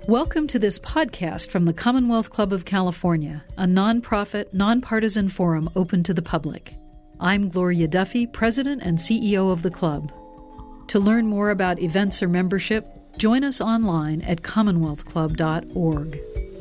Welcome to this podcast from the Commonwealth Club of California, a nonprofit, nonpartisan forum open to the public. I'm Gloria Duffy, President and CEO of the club. To learn more about events or membership, join us online at commonwealthclub.org.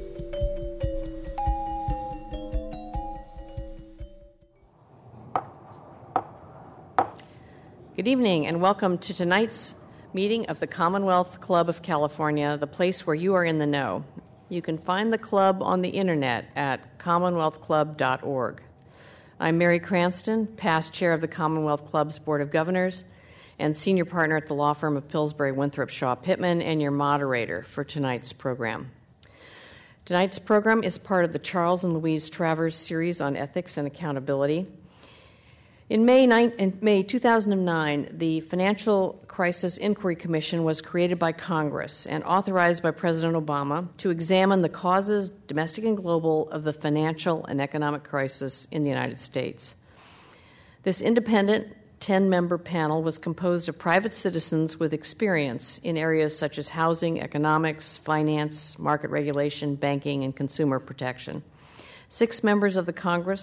Good evening and welcome to tonight's meeting of the Commonwealth Club of California, the place where you are in the know. You can find the club on the internet at commonwealthclub.org. I'm Mary Cranston, past chair of the Commonwealth Club's Board of Governors and senior partner at the law firm of Pillsbury, Winthrop, Shaw, Pittman, and your moderator for tonight's program. Tonight's program is part of the Charles and Louise Travers series on ethics and accountability. In May 2009, the Financial Crisis Inquiry Commission was created by Congress and authorized by President Obama to examine the causes, domestic and global, of the financial and economic crisis in the United States. This independent 10-member panel was composed of private citizens with experience in areas such as housing, economics, finance, market regulation, banking, and consumer protection. Six members of the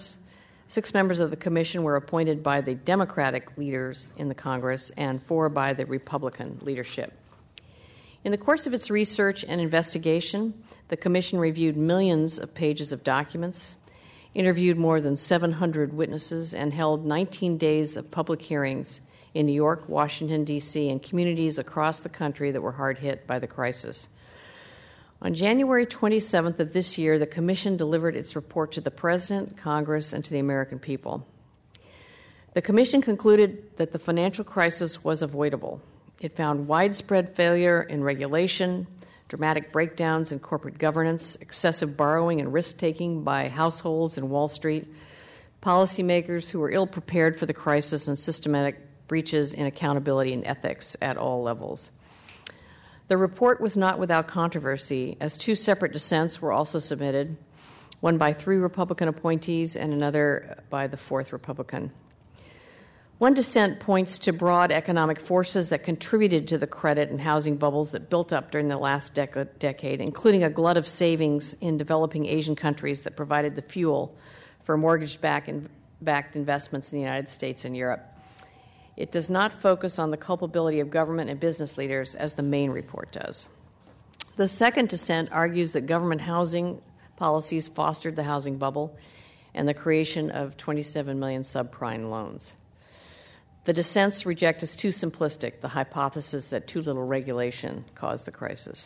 commission were appointed by the Democratic leaders in the Congress and 4 by the Republican leadership. In the course of its research and investigation, the commission reviewed millions of pages of documents, interviewed more than 700 witnesses, and held 19 days of public hearings in New York, Washington, D.C., and communities across the country that were hard hit by the crisis. On January 27th of this year, the Commission delivered its report to the President, Congress, and to the American people. The Commission concluded that the financial crisis was avoidable. It found widespread failure in regulation, dramatic breakdowns in corporate governance, excessive borrowing and risk-taking by households and Wall Street, policymakers who were ill-prepared for the crisis, and systematic breaches in accountability and ethics at all levels. The report was not without controversy, as 2 separate dissents were also submitted, one by 3 Republican appointees and another by the 4th Republican. One dissent points to broad economic forces that contributed to the credit and housing bubbles that built up during the last decade, including a glut of savings in developing Asian countries that provided the fuel for mortgage-backed investments in the United States and Europe. It does not focus on the culpability of government and business leaders as the main report does. The second dissent argues that government housing policies fostered the housing bubble and the creation of 27 million subprime loans. The dissents reject as too simplistic the hypothesis that too little regulation caused the crisis.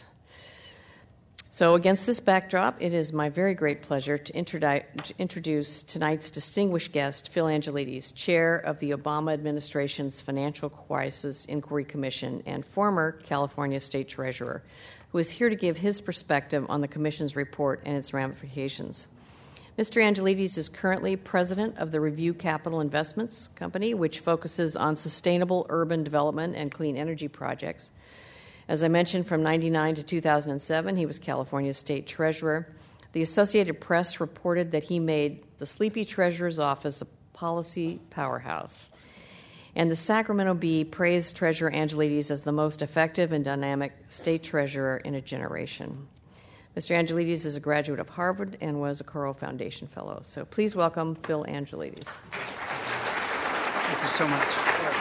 So against this backdrop, it is my very great pleasure to introduce tonight's distinguished guest, Phil Angelides, chair of the Obama administration's Financial Crisis Inquiry Commission and former California State Treasurer, who is here to give his perspective on the Commission's report and its ramifications. Mr. Angelides is currently president of the Review Capital Investments Company, which focuses on sustainable urban development and clean energy projects. As I mentioned, from 1999 to 2007, he was California's state treasurer. The Associated Press reported that he made the sleepy treasurer's office a policy powerhouse. And the Sacramento Bee praised Treasurer Angelides as the most effective and dynamic state treasurer in a generation. Mr. Angelides is a graduate of Harvard and was a Coro Foundation Fellow. So please welcome Phil Angelides. Thank you so much.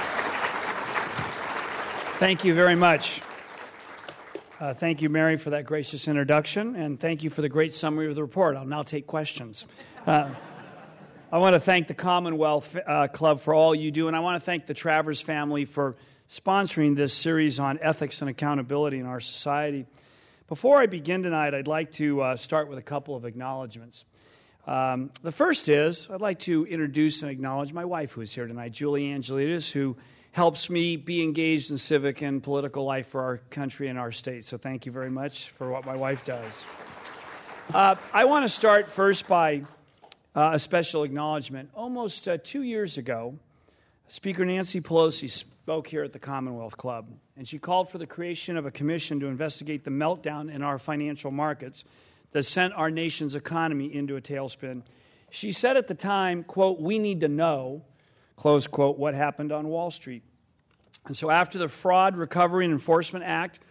Thank you very much. Thank you, Mary, for that gracious introduction, and thank you for the great summary of the report. I'll now take questions. I want to thank the Commonwealth Club for all you do, and I want to thank the Travers family for sponsoring this series on ethics and accountability in our society. Before I begin tonight, I'd like to start with a couple of acknowledgments. The first is I'd like to introduce and acknowledge my wife who is here tonight, Julie Angelides, who helps me be engaged in civic and political life for our country and our state. So thank you very much for what my wife does. I want to start first by a special acknowledgement. Almost 2 years ago, Speaker Nancy Pelosi spoke here at the Commonwealth Club, and she called for the creation of a commission to investigate the meltdown in our financial markets that sent our nation's economy into a tailspin. She said at the time, quote, "We need to know," close quote, "what happened on Wall Street." And so after the Fraud, Recovery, and Enforcement Act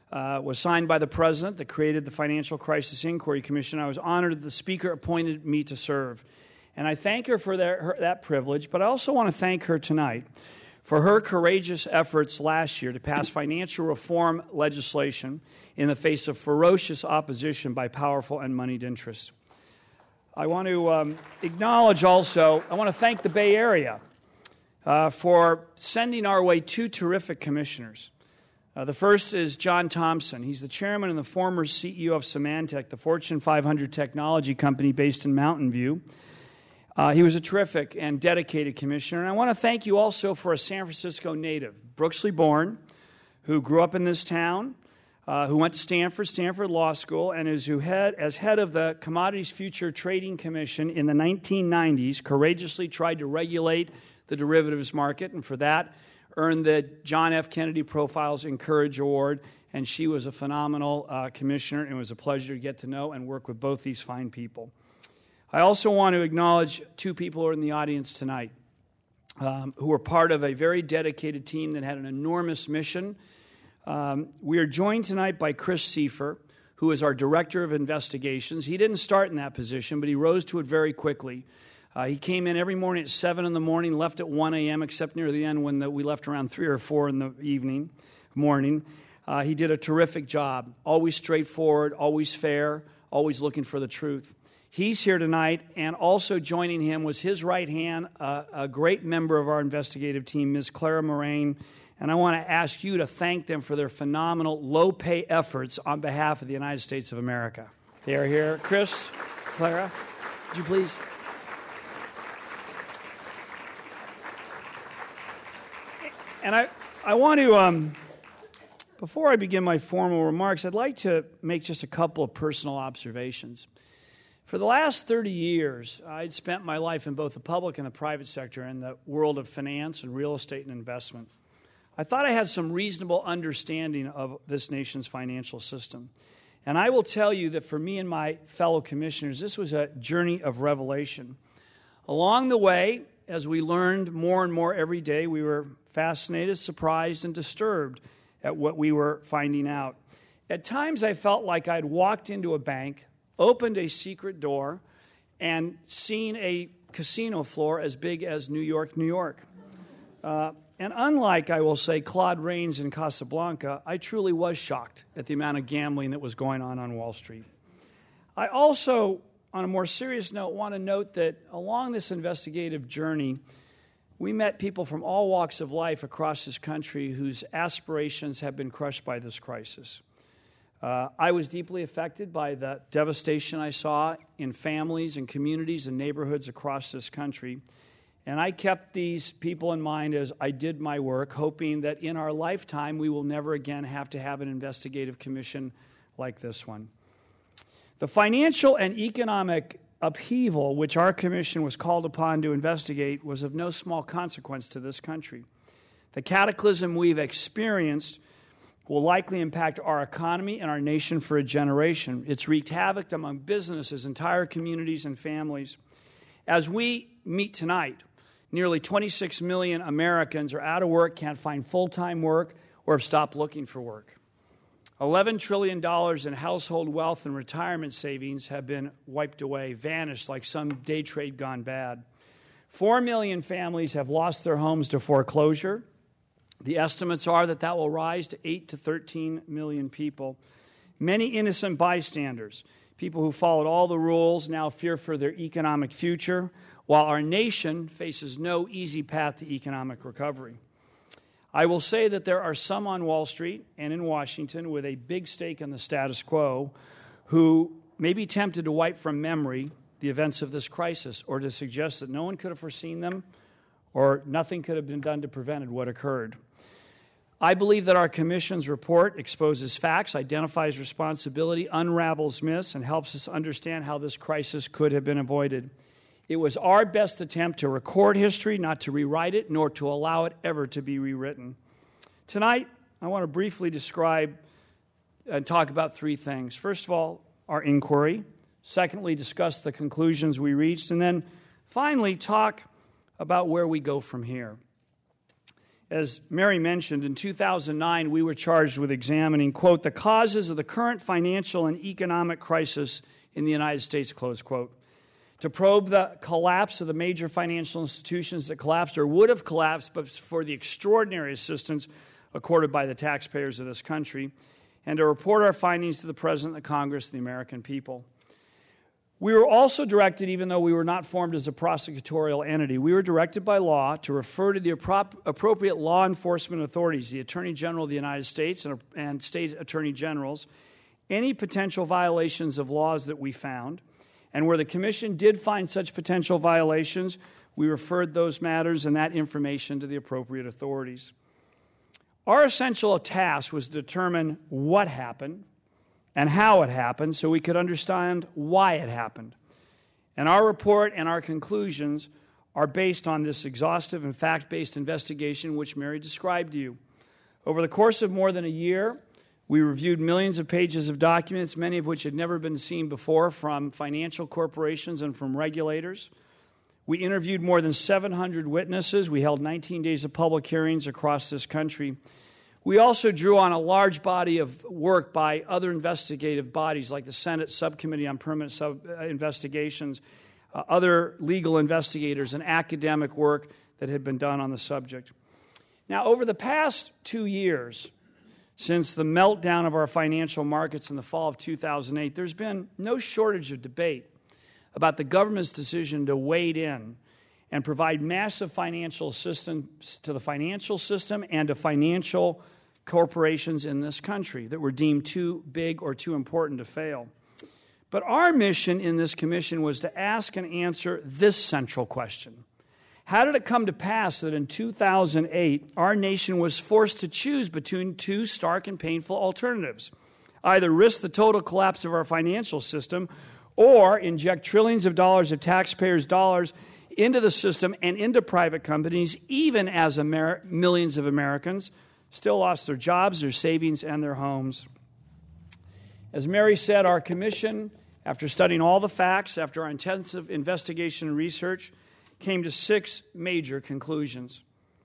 was signed by the President that created the Financial Crisis Inquiry Commission. I was honored that the Speaker appointed me to serve. And I thank her for that privilege, but I also want to thank her tonight for her courageous efforts last year to pass financial reform legislation in the face of ferocious opposition by powerful and moneyed interests. I want to acknowledge also, I want to thank the Bay Area for sending our way two terrific commissioners. The first is John Thompson. He's the chairman and the former CEO of Symantec, the Fortune 500 technology company based in Mountain View. He was a terrific and dedicated commissioner. And I want to thank you also for a San Francisco native, Brooksley born, who grew up in this town, who went to Stanford Law School, and as head of the Commodities Future Trading Commission in the 1990s, courageously tried to regulate the derivatives market, and for that earned the John F. Kennedy Profiles in Courage Award. And she was a phenomenal commissioner, and it was a pleasure to get to know and work with both these fine people. I also want to acknowledge two people who are in the audience tonight who are part of a very dedicated team that had an enormous mission. We are joined tonight by Chris Seifer, who is our Director of Investigations. He didn't start in that position, but he rose to it very quickly. He came in every morning at 7 in the morning, left at 1 a.m., except near the end when we left around 3 or 4 in the morning. He did a terrific job, always straightforward, always fair, always looking for the truth. He's here tonight, and also joining him was his right hand, a great member of our investigative team, Ms. Clara Moraine. And I want to ask you to thank them for their phenomenal low-pay efforts on behalf of the United States of America. They are here. Chris, Clara, would you please? And I want to, before I begin my formal remarks, I'd like to make just a couple of personal observations. For the last 30 years, I'd spent my life in both the public and the private sector in the world of finance and real estate and investment. I thought I had some reasonable understanding of this nation's financial system. And I will tell you that for me and my fellow commissioners, this was a journey of revelation. Along the way, as we learned more and more every day, we were fascinated, surprised, and disturbed at what we were finding out. At times, I felt like I'd walked into a bank, opened a secret door, and seen a casino floor as big as New York, New York. And unlike, I will say, Claude Rains in Casablanca, I truly was shocked at the amount of gambling that was going on Wall Street. I also, on a more serious note, want to note that along this investigative journey, we met people from all walks of life across this country whose aspirations have been crushed by this crisis. I was deeply affected by the devastation I saw in families and communities and neighborhoods across this country. And I kept these people in mind as I did my work, hoping that in our lifetime we will never again have to have an investigative commission like this one. The financial and economic upheaval which our commission was called upon to investigate was of no small consequence to this country. The cataclysm we've experienced will likely impact our economy and our nation for a generation. It's wreaked havoc among businesses, entire communities, and families. As we meet tonight, nearly 26 million Americans are out of work, can't find full-time work, or have stopped looking for work. $11 trillion in household wealth and retirement savings have been wiped away, vanished like some day trade gone bad. 4 million families have lost their homes to foreclosure. The estimates are that will rise to 8 to 13 million people. Many innocent bystanders, people who followed all the rules, now fear for their economic future, while our nation faces no easy path to economic recovery. I will say that there are some on Wall Street and in Washington with a big stake in the status quo who may be tempted to wipe from memory the events of this crisis or to suggest that no one could have foreseen them or nothing could have been done to prevent what occurred. I believe that our commission's report exposes facts, identifies responsibility, unravels myths, and helps us understand how this crisis could have been avoided. It was our best attempt to record history, not to rewrite it, nor to allow it ever to be rewritten. Tonight, I want to briefly describe and talk about three things. First of all, our inquiry. Secondly, discuss the conclusions we reached. And then finally, talk about where we go from here. As Mary mentioned, in 2009, we were charged with examining, quote, the causes of the current financial and economic crisis in the United States, close quote, to probe the collapse of the major financial institutions that collapsed or would have collapsed but for the extraordinary assistance accorded by the taxpayers of this country, and to report our findings to the President, the Congress, and the American people. We were also directed, even though we were not formed as a prosecutorial entity, we were directed by law to refer to the appropriate law enforcement authorities, the Attorney General of the United States and state attorney generals, any potential violations of laws that we found. And where the Commission did find such potential violations, we referred those matters and that information to the appropriate authorities. Our essential task was to determine what happened and how it happened so we could understand why it happened. And our report and our conclusions are based on this exhaustive and fact-based investigation which Mary described to you. Over the course of more than a year, we reviewed millions of pages of documents, many of which had never been seen before from financial corporations and from regulators. We interviewed more than 700 witnesses. We held 19 days of public hearings across this country. We also drew on a large body of work by other investigative bodies like the Senate Subcommittee on Permanent Investigations, other legal investigators, and academic work that had been done on the subject. Now, over the past 2 years, since the meltdown of our financial markets in the fall of 2008, there's been no shortage of debate about the government's decision to wade in and provide massive financial assistance to the financial system and to financial corporations in this country that were deemed too big or too important to fail. But our mission in this commission was to ask and answer this central question. How did it come to pass that in 2008, our nation was forced to choose between two stark and painful alternatives? Either risk the total collapse of our financial system or inject trillions of dollars of taxpayers' dollars into the system and into private companies, even as millions of Americans still lost their jobs, their savings, and their homes. As Mary said, our commission, after studying all the facts, after our intensive investigation and research, came to 6 major conclusions.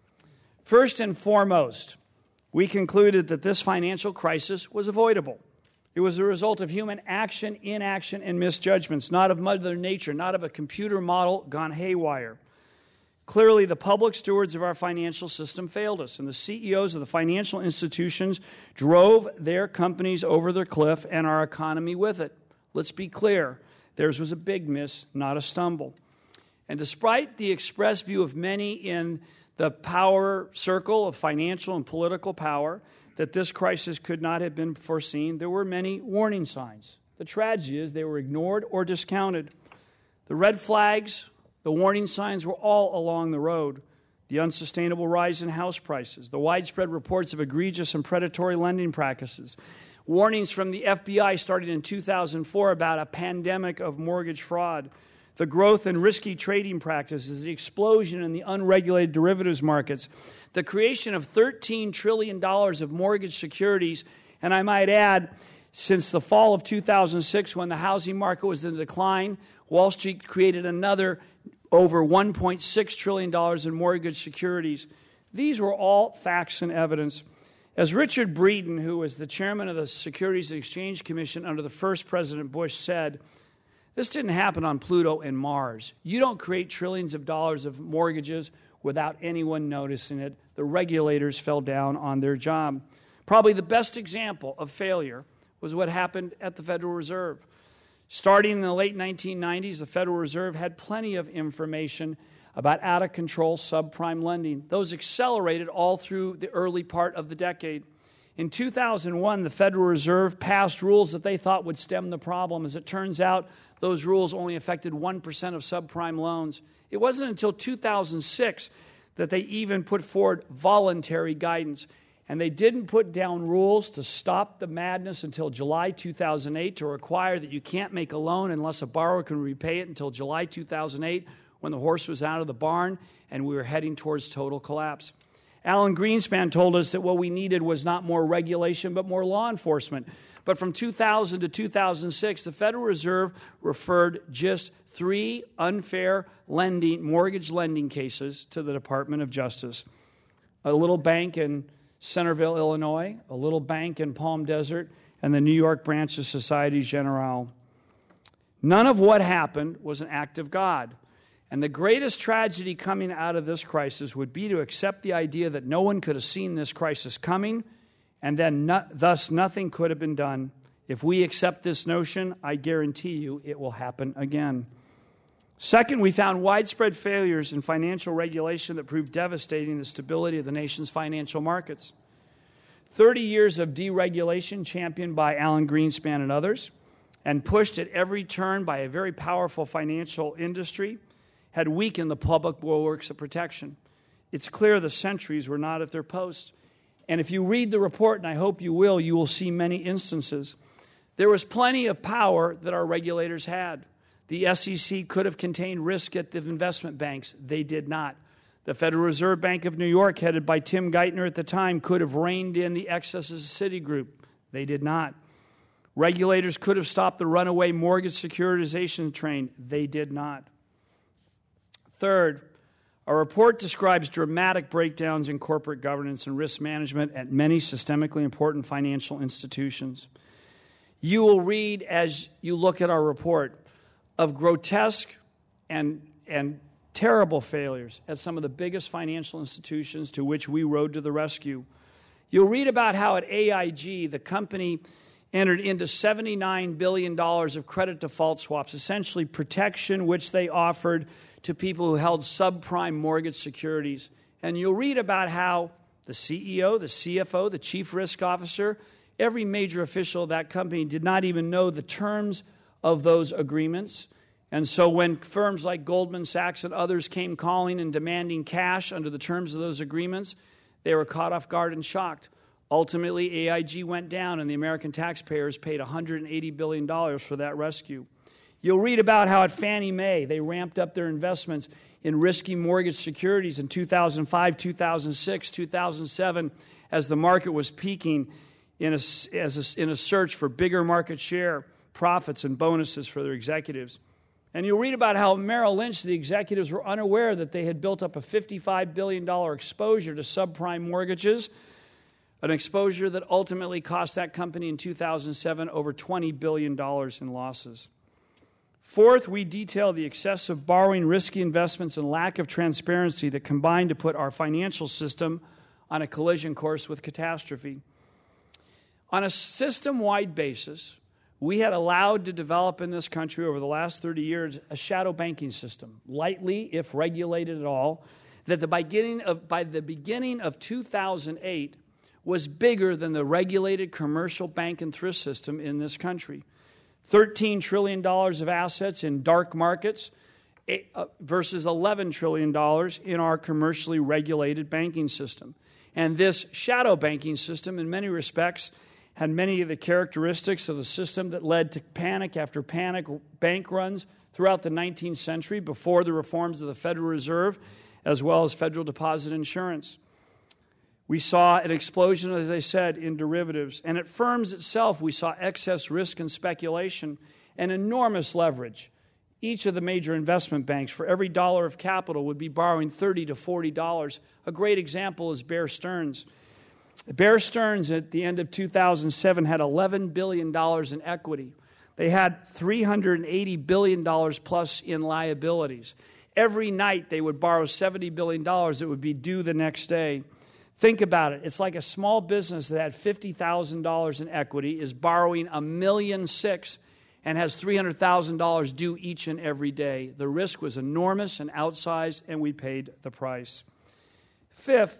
First and foremost, we concluded that this financial crisis was avoidable. It was a result of human action, inaction, and misjudgments, not of Mother Nature, not of a computer model gone haywire. Clearly, the public stewards of our financial system failed us, and the CEOs of the financial institutions drove their companies over the cliff and our economy with it. Let's be clear, theirs was a big miss, not a stumble. And despite the expressed view of many in the power circle of financial and political power that this crisis could not have been foreseen, there were many warning signs. The tragedy is they were ignored or discounted. The red flags, the warning signs were all along the road. The unsustainable rise in house prices, the widespread reports of egregious and predatory lending practices, warnings from the FBI starting in 2004 about a pandemic of mortgage fraud, the growth in risky trading practices, the explosion in the unregulated derivatives markets, the creation of $13 trillion of mortgage securities, and I might add, since the fall of 2006 when the housing market was in decline, Wall Street created another over $1.6 trillion in mortgage securities. These were all facts and evidence. As Richard Breeden, who was the chairman of the Securities and Exchange Commission under the first President Bush, said, this didn't happen on Pluto and Mars. You don't create trillions of dollars of mortgages without anyone noticing it. The regulators fell down on their job. Probably the best example of failure was what happened at the Federal Reserve. Starting in the late 1990s, the Federal Reserve had plenty of information about out-of-control subprime lending. Those accelerated all through the early part of the decade. In 2001, the Federal Reserve passed rules that they thought would stem the problem. As it turns out, those rules only affected 1% of subprime loans. It wasn't until 2006 that they even put forward voluntary guidance. And they didn't put down rules to stop the madness until July 2008 to require that you can't make a loan unless a borrower can repay it until July 2008 when the horse was out of the barn and we were heading towards total collapse. Alan Greenspan told us that what we needed was not more regulation but more law enforcement. But from 2000 to 2006, the Federal Reserve referred just 3 unfair mortgage lending cases to the Department of Justice. a little bank in Centerville, Illinois, a little bank in Palm Desert, and the New York branch of Societe Generale. None of what happened was an act of God. And the greatest tragedy coming out of this crisis would be to accept the idea that no one could have seen this crisis coming, and then thus nothing could have been done. If we accept this notion, I guarantee you it will happen again. Second, we found widespread failures in financial regulation that proved devastating the stability of the nation's financial markets. 30 years of deregulation championed by Alan Greenspan and others, and pushed at every turn by a very powerful financial industry, had weakened the public bulwarks of protection. It's clear the sentries were not at their posts. And if you read the report, and I hope you will see many instances. There was plenty of power that our regulators had. The SEC could have contained risk at the investment banks. They did not. The Federal Reserve Bank of New York, headed by Tim Geithner at the time, could have reined in the excesses of Citigroup. They did not. Regulators could have stopped the runaway mortgage securitization train. They did not. Third, our report describes dramatic breakdowns in corporate governance and risk management at many systemically important financial institutions. You will read, as you look at our report, of grotesque and terrible failures at some of the biggest financial institutions to which we rode to the rescue. You'll read about how at AIG, the company entered into $79 billion of credit default swaps, essentially protection which they offered to people who held subprime mortgage securities. And you'll read about how the CEO, the CFO, the chief risk officer, every major official of that company did not even know the terms of those agreements. And so when firms like Goldman Sachs and others came calling and demanding cash under the terms of those agreements, they were caught off guard and shocked. Ultimately, AIG went down, and the American taxpayers paid $180 billion for that rescue. You'll read about how at Fannie Mae, they ramped up their investments in risky mortgage securities in 2005, 2006, 2007, as the market was peaking in a search for bigger market share, profits, and bonuses for their executives. And you'll read about how Merrill Lynch, the executives, were unaware that they had built up a $55 billion exposure to subprime mortgages, an exposure that ultimately cost that company in 2007 over $20 billion in losses. Fourth, we detail the excessive borrowing, risky investments, and lack of transparency that combined to put our financial system on a collision course with catastrophe. On a system-wide basis, we had allowed to develop in this country over the last 30 years a shadow banking system, lightly, if regulated at all, that by the beginning of 2008 was bigger than the regulated commercial bank and thrift system in this country. $13 trillion of assets in dark markets versus $11 trillion in our commercially regulated banking system. And this shadow banking system, in many respects, had many of the characteristics of the system that led to panic after panic bank runs throughout the 19th century before the reforms of the Federal Reserve, as well as federal deposit insurance. We saw an explosion, as I said, in derivatives. And at firms itself, we saw excess risk and speculation and enormous leverage. Each of the major investment banks, for every dollar of capital, would be borrowing $30 to $40. A great example is Bear Stearns. Bear Stearns, at the end of 2007, had $11 billion in equity. They had $380 billion plus in liabilities. Every night, they would borrow $70 billion that would be due the next day. Think about it. It's like a small business that had $50,000 in equity, is borrowing $1.6 million and has $300,000 due each and every day. The risk was enormous and outsized, and we paid the price. Fifth,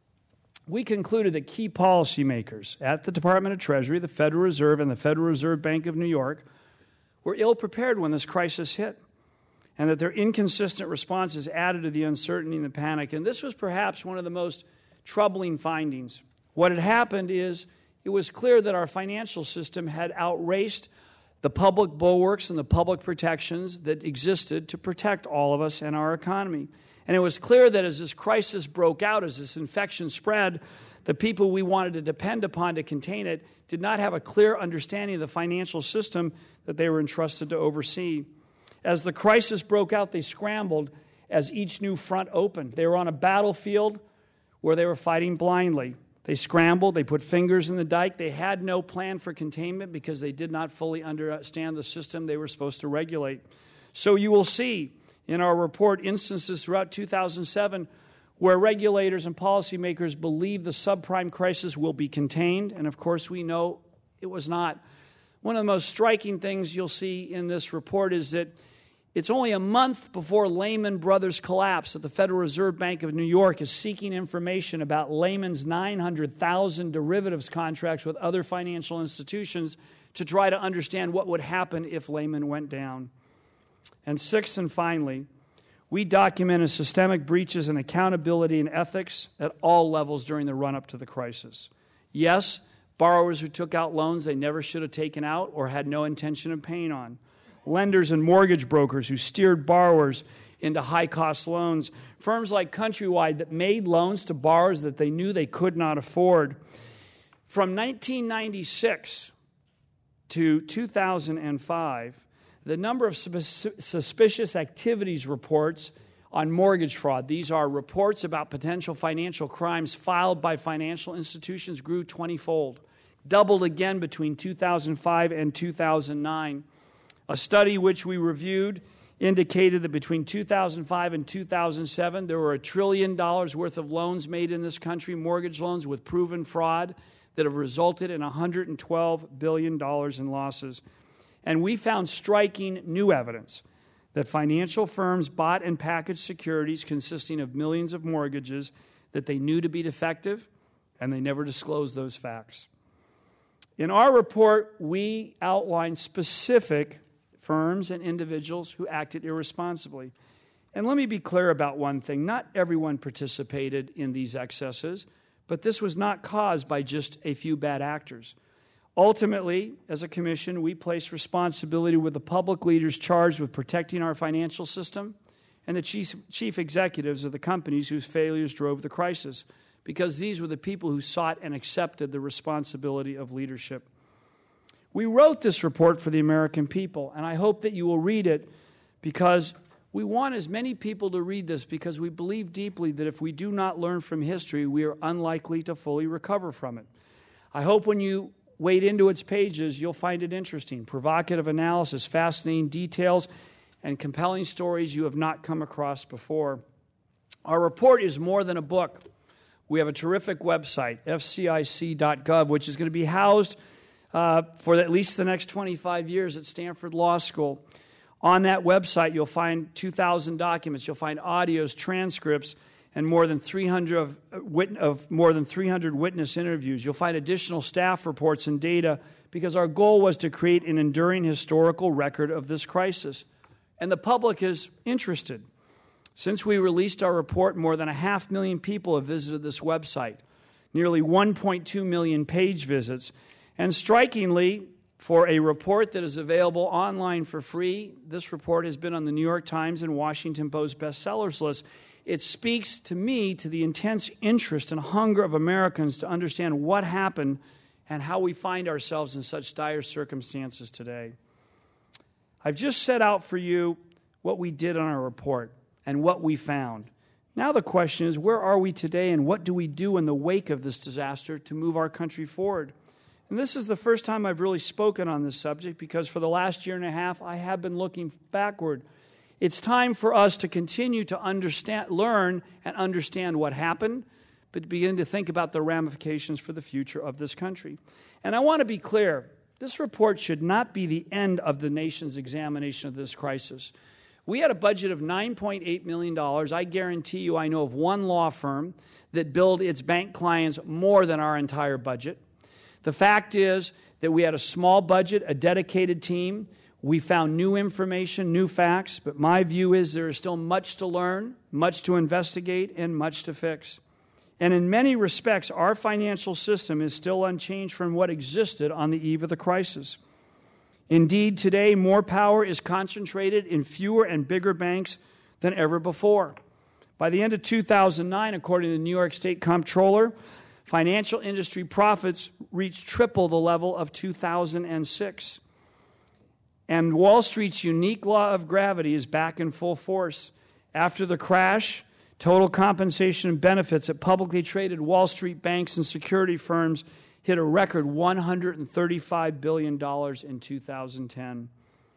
we concluded that key policymakers at the Department of Treasury, the Federal Reserve, and the Federal Reserve Bank of New York were ill-prepared when this crisis hit, and that their inconsistent responses added to the uncertainty and the panic. And this was perhaps one of the most troubling findings. What had happened is it was clear that our financial system had outraced the public bulwarks and the public protections that existed to protect all of us and our economy. And it was clear that as this crisis broke out, as this infection spread, the people we wanted to depend upon to contain it did not have a clear understanding of the financial system that they were entrusted to oversee. As the crisis broke out, they scrambled as each new front opened. They were on a battlefield where they were fighting blindly. They scrambled, they put fingers in the dike. They had no plan for containment because they did not fully understand the system they were supposed to regulate. So you will see in our report instances throughout 2007 where regulators and policymakers believe the subprime crisis will be contained, and of course we know it was not. One of the most striking things you'll see in this report is that it's only a month before Lehman Brothers collapse that the Federal Reserve Bank of New York is seeking information about Lehman's 900,000 derivatives contracts with other financial institutions to try to understand what would happen if Lehman went down. And sixth and finally, we documented systemic breaches in accountability and ethics at all levels during the run-up to the crisis. Yes, borrowers who took out loans they never should have taken out or had no intention of paying on. Lenders and mortgage brokers who steered borrowers into high-cost loans. Firms like Countrywide that made loans to borrowers that they knew they could not afford. From 1996 to 2005, the number of suspicious activities reports on mortgage fraud, these are reports about potential financial crimes filed by financial institutions, grew 20-fold, doubled again between 2005 and 2009. A study which we reviewed indicated that between 2005 and 2007, there were $1 trillion worth of loans made in this country, mortgage loans with proven fraud that have resulted in $112 billion in losses. And we found striking new evidence that financial firms bought and packaged securities consisting of millions of mortgages that they knew to be defective, and they never disclosed those facts. In our report, we outlined specific firms and individuals who acted irresponsibly. And let me be clear about one thing. Not everyone participated in these excesses, but this was not caused by just a few bad actors. Ultimately, as a commission, we place responsibility with the public leaders charged with protecting our financial system and the chief executives of the companies whose failures drove the crisis, because these were the people who sought and accepted the responsibility of leadership. We wrote this report for the American people, and I hope that you will read it because we want as many people to read this because we believe deeply that if we do not learn from history, we are unlikely to fully recover from it. I hope when you wade into its pages, you'll find it interesting, provocative analysis, fascinating details, and compelling stories you have not come across before. Our report is more than a book. We have a terrific website, fcic.gov, which is going to be housed for at least the next 25 years at Stanford Law School. On that website, you'll find 2,000 documents. You'll find audios, transcripts, and more than 300 witness interviews. You'll find additional staff reports and data because our goal was to create an enduring historical record of this crisis. And the public is interested. Since we released our report, more than 500,000 people have visited this website, nearly 1.2 million page visits. And strikingly, for a report that is available online for free, this report has been on the New York Times and Washington Post bestsellers list. It speaks to me to the intense interest and hunger of Americans to understand what happened and how we find ourselves in such dire circumstances today. I've just set out for you what we did on our report and what we found. Now the question is, where are we today and what do we do in the wake of this disaster to move our country forward? And this is the first time I've really spoken on this subject because for the last year and a half, I have been looking backward. It's time for us to continue to learn and understand what happened, but to begin to think about the ramifications for the future of this country. And I want to be clear, this report should not be the end of the nation's examination of this crisis. We had a budget of $9.8 million. I guarantee you I know of one law firm that billed its bank clients more than our entire budget. The fact is that we had a small budget, a dedicated team. We found new information, new facts, but my view is there is still much to learn, much to investigate, and much to fix. And in many respects, our financial system is still unchanged from what existed on the eve of the crisis. Indeed, today, more power is concentrated in fewer and bigger banks than ever before. By the end of 2009, according to the New York State Comptroller, financial industry profits reached triple the level of 2006. And Wall Street's unique law of gravity is back in full force. After the crash, Total compensation and benefits at publicly traded Wall Street banks and security firms hit a record $135 billion in 2010.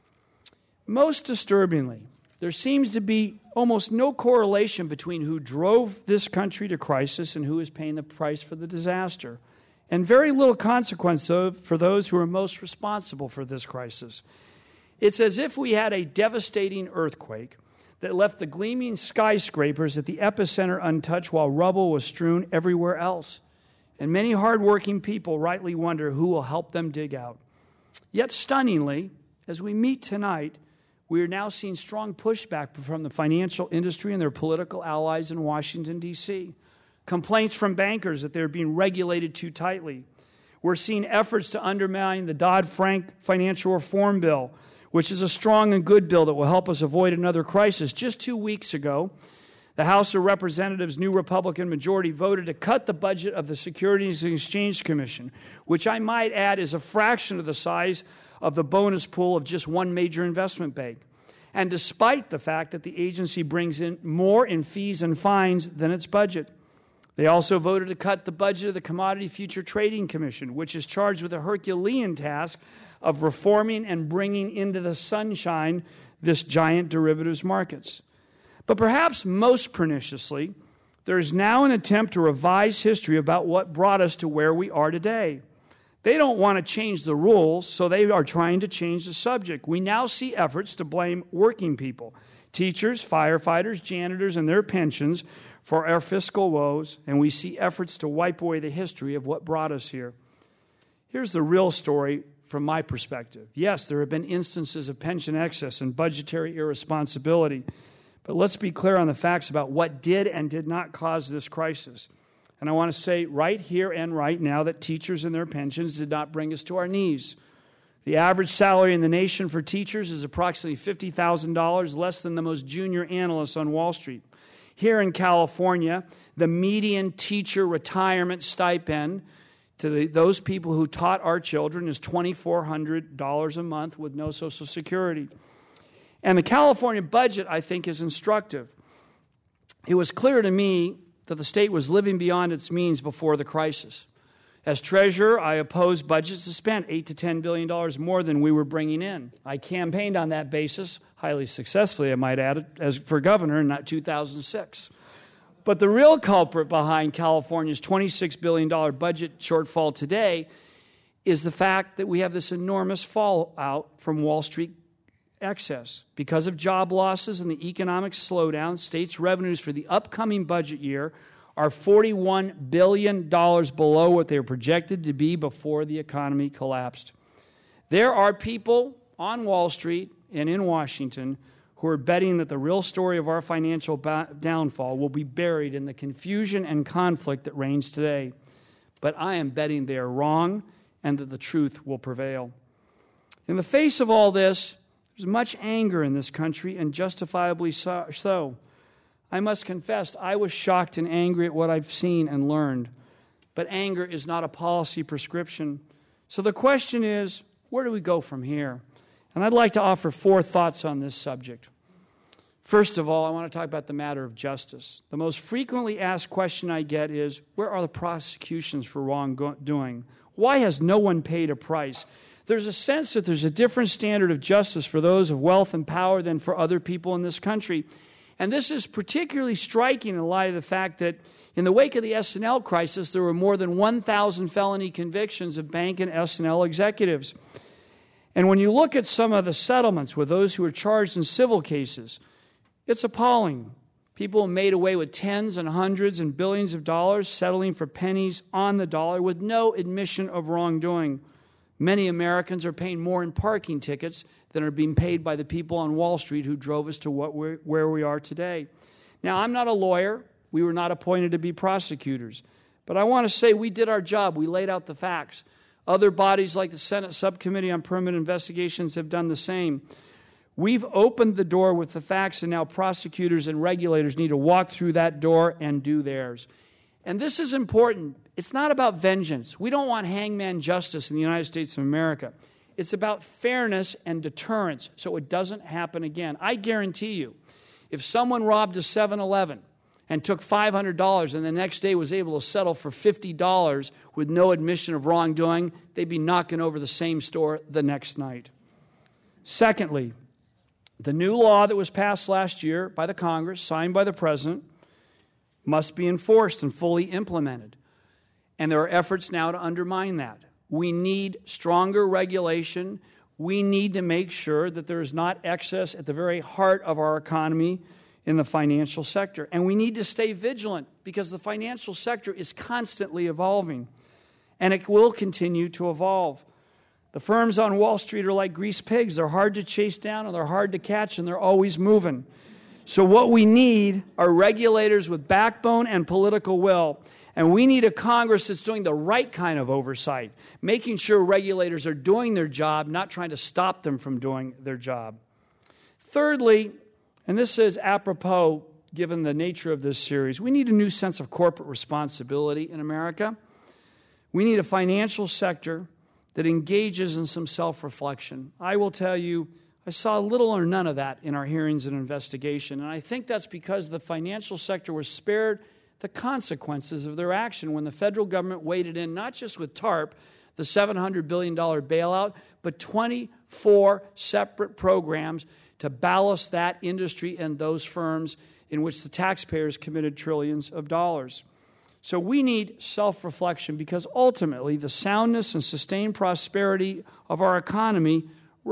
Most disturbingly, there seems to be almost no correlation between who drove this country to crisis and who is paying the price for the disaster, and very little consequence for those who are most responsible for this crisis. It's as if we had a devastating earthquake that left the gleaming skyscrapers at the epicenter untouched while rubble was strewn everywhere else. And many hardworking people rightly wonder who will help them dig out. Yet stunningly, as we meet tonight, we are now seeing strong pushback from the financial industry and their political allies in Washington, D.C. Complaints from bankers that they're being regulated too tightly. We're seeing efforts to undermine the Dodd-Frank financial reform bill, which is a strong and good bill that will help us avoid another crisis. Just 2 weeks ago, the House of Representatives' new Republican majority voted to cut the budget of the Securities and Exchange Commission, which I might add is a fraction of the size of the bonus pool of just one major investment bank. And despite the fact that the agency brings in more in fees and fines than its budget. They also voted to cut the budget of the Commodity Future Trading Commission, which is charged with a Herculean task of reforming and bringing into the sunshine this giant derivatives markets. But perhaps most perniciously, there is now an attempt to revise history about what brought us to where we are today. They don't want to change the rules, so they are trying to change the subject. We now see efforts to blame working people, teachers, firefighters, janitors, and their pensions for our fiscal woes, and we see efforts to wipe away the history of what brought us here. Here's the real story from my perspective. Yes, there have been instances of pension excess and budgetary irresponsibility, but let's be clear on the facts about what did and did not cause this crisis. And I want to say right here and right now that teachers and their pensions did not bring us to our knees. The average salary in the nation for teachers is approximately $50,000, less than the most junior analysts on Wall Street. Here in California, the median teacher retirement stipend to those people who taught our children is $2,400 a month with no Social Security. And the California budget, I think, is instructive. It was clear to me that the state was living beyond its means before the crisis. As treasurer, I opposed budgets to spend $8 to $10 billion more than we were bringing in. I campaigned on that basis, highly successfully, I might add, as for governor in 2006. But the real culprit behind California's $26 billion budget shortfall today is the fact that we have this enormous fallout from Wall Street excess. Because of job losses and the economic slowdown, states' revenues for the upcoming budget year are $41 billion below what they were projected to be before the economy collapsed. There are people on Wall Street and in Washington who are betting that the real story of our financial downfall will be buried in the confusion and conflict that reigns today. But I am betting they are wrong and that the truth will prevail. In the face of all this, there's much anger in this country, and justifiably so. I must confess, I was shocked and angry at what I've seen and learned. But anger is not a policy prescription. So the question is, where do we go from here? And I'd like to offer 4 thoughts on this subject. First of all, I want to talk about the matter of justice. The most frequently asked question I get is, where are the prosecutions for wrongdoing? Why has no one paid a price? There's a sense that there's a different standard of justice for those of wealth and power than for other people in this country. And this is particularly striking in light of the fact that in the wake of the S&L crisis, there were more than 1,000 felony convictions of bank and S&L executives. And when you look at some of the settlements with those who were charged in civil cases, it's appalling. People made away with tens and hundreds and billions of dollars, settling for pennies on the dollar with no admission of wrongdoing. Many Americans are paying more in parking tickets than are being paid by the people on Wall Street who drove us to where we are today. Now, I'm not a lawyer. We were not appointed to be prosecutors. But I want to say we did our job. We laid out the facts. Other bodies like the Senate Subcommittee on Permanent Investigations have done the same. We've opened the door with the facts, and now prosecutors and regulators need to walk through that door and do theirs. And this is important. It's not about vengeance. We don't want hangman justice in the United States of America. It's about fairness and deterrence so it doesn't happen again. I guarantee you, if someone robbed a 7-Eleven and took $500 and the next day was able to settle for $50 with no admission of wrongdoing, they'd be knocking over the same store the next night. Secondly, the new law that was passed last year by the Congress, signed by the President, must be enforced and fully implemented. And there are efforts now to undermine that. We need stronger regulation. We need to make sure that there is not excess at the very heart of our economy in the financial sector. And we need to stay vigilant because the financial sector is constantly evolving, and it will continue to evolve. The firms on Wall Street are like greased pigs. They're hard to chase down, and they're hard to catch, and they're always moving. So what we need are regulators with backbone and political will. And we need a Congress that's doing the right kind of oversight, making sure regulators are doing their job, not trying to stop them from doing their job. Thirdly, and this is apropos given the nature of this series, we need a new sense of corporate responsibility in America. We need a financial sector that engages in some self-reflection. I will tell you, I saw little or none of that in our hearings and investigation, and I think that's because the financial sector was spared the consequences of their action when the federal government waded in, not just with TARP, the $700 billion bailout, but 24 separate programs to ballast that industry and those firms in which the taxpayers committed trillions of dollars. So we need self-reflection because ultimately the soundness and sustained prosperity of our economy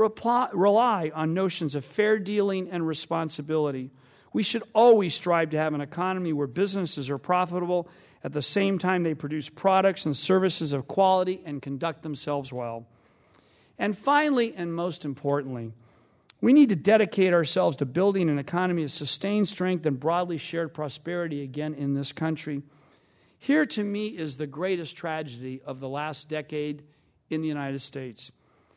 rely on notions of fair dealing and responsibility. We should always strive to have an economy where businesses are profitable, at the same time they produce products and services of quality and conduct themselves well. And finally, and most importantly, we need to dedicate ourselves to building an economy of sustained strength and broadly shared prosperity again in this country. Here, to me, is the greatest tragedy of the last decade in the United States.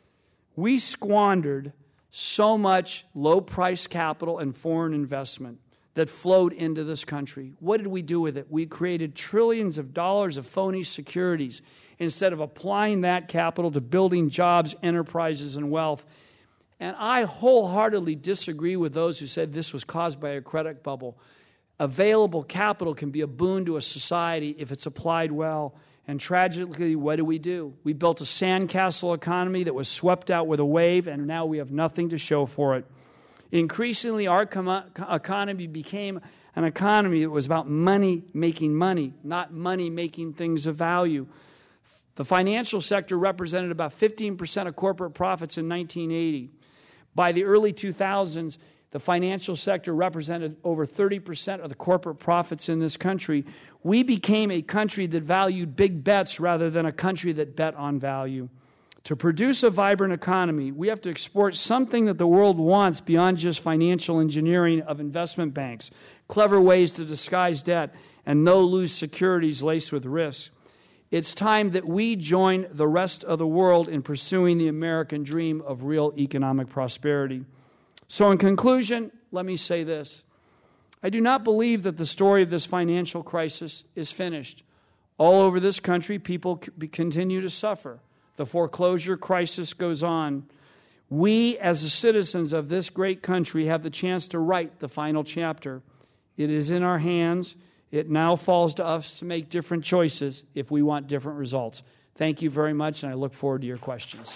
We squandered so much low-priced capital and foreign investment that flowed into this country. What did we do with it? We created trillions of dollars of phony securities instead of applying that capital to building jobs, enterprises, and wealth. And I wholeheartedly disagree with those who said this was caused by a credit bubble. Available capital can be a boon to a society if it's applied well. And tragically, what do? We built a sandcastle economy that was swept out with a wave, and now we have nothing to show for it. Increasingly, our economy became an economy that was about money making money, not money making things of value. The financial sector represented about 15% of corporate profits in 1980. By the early 2000s, the financial sector represented over 30% of the corporate profits in this country. We became a country that valued big bets rather than a country that bet on value. To produce a vibrant economy, we have to export something that the world wants beyond just financial engineering of investment banks, clever ways to disguise debt, and no-lose securities laced with risk. It's time that we join the rest of the world in pursuing the American dream of real economic prosperity. So in conclusion, let me say this. I do not believe that the story of this financial crisis is finished. All over this country, people continue to suffer. The foreclosure crisis goes on. We, as the citizens of this great country, have the chance to write the final chapter. It is in our hands. It now falls to us to make different choices if we want different results. Thank you very much, and I look forward to your questions.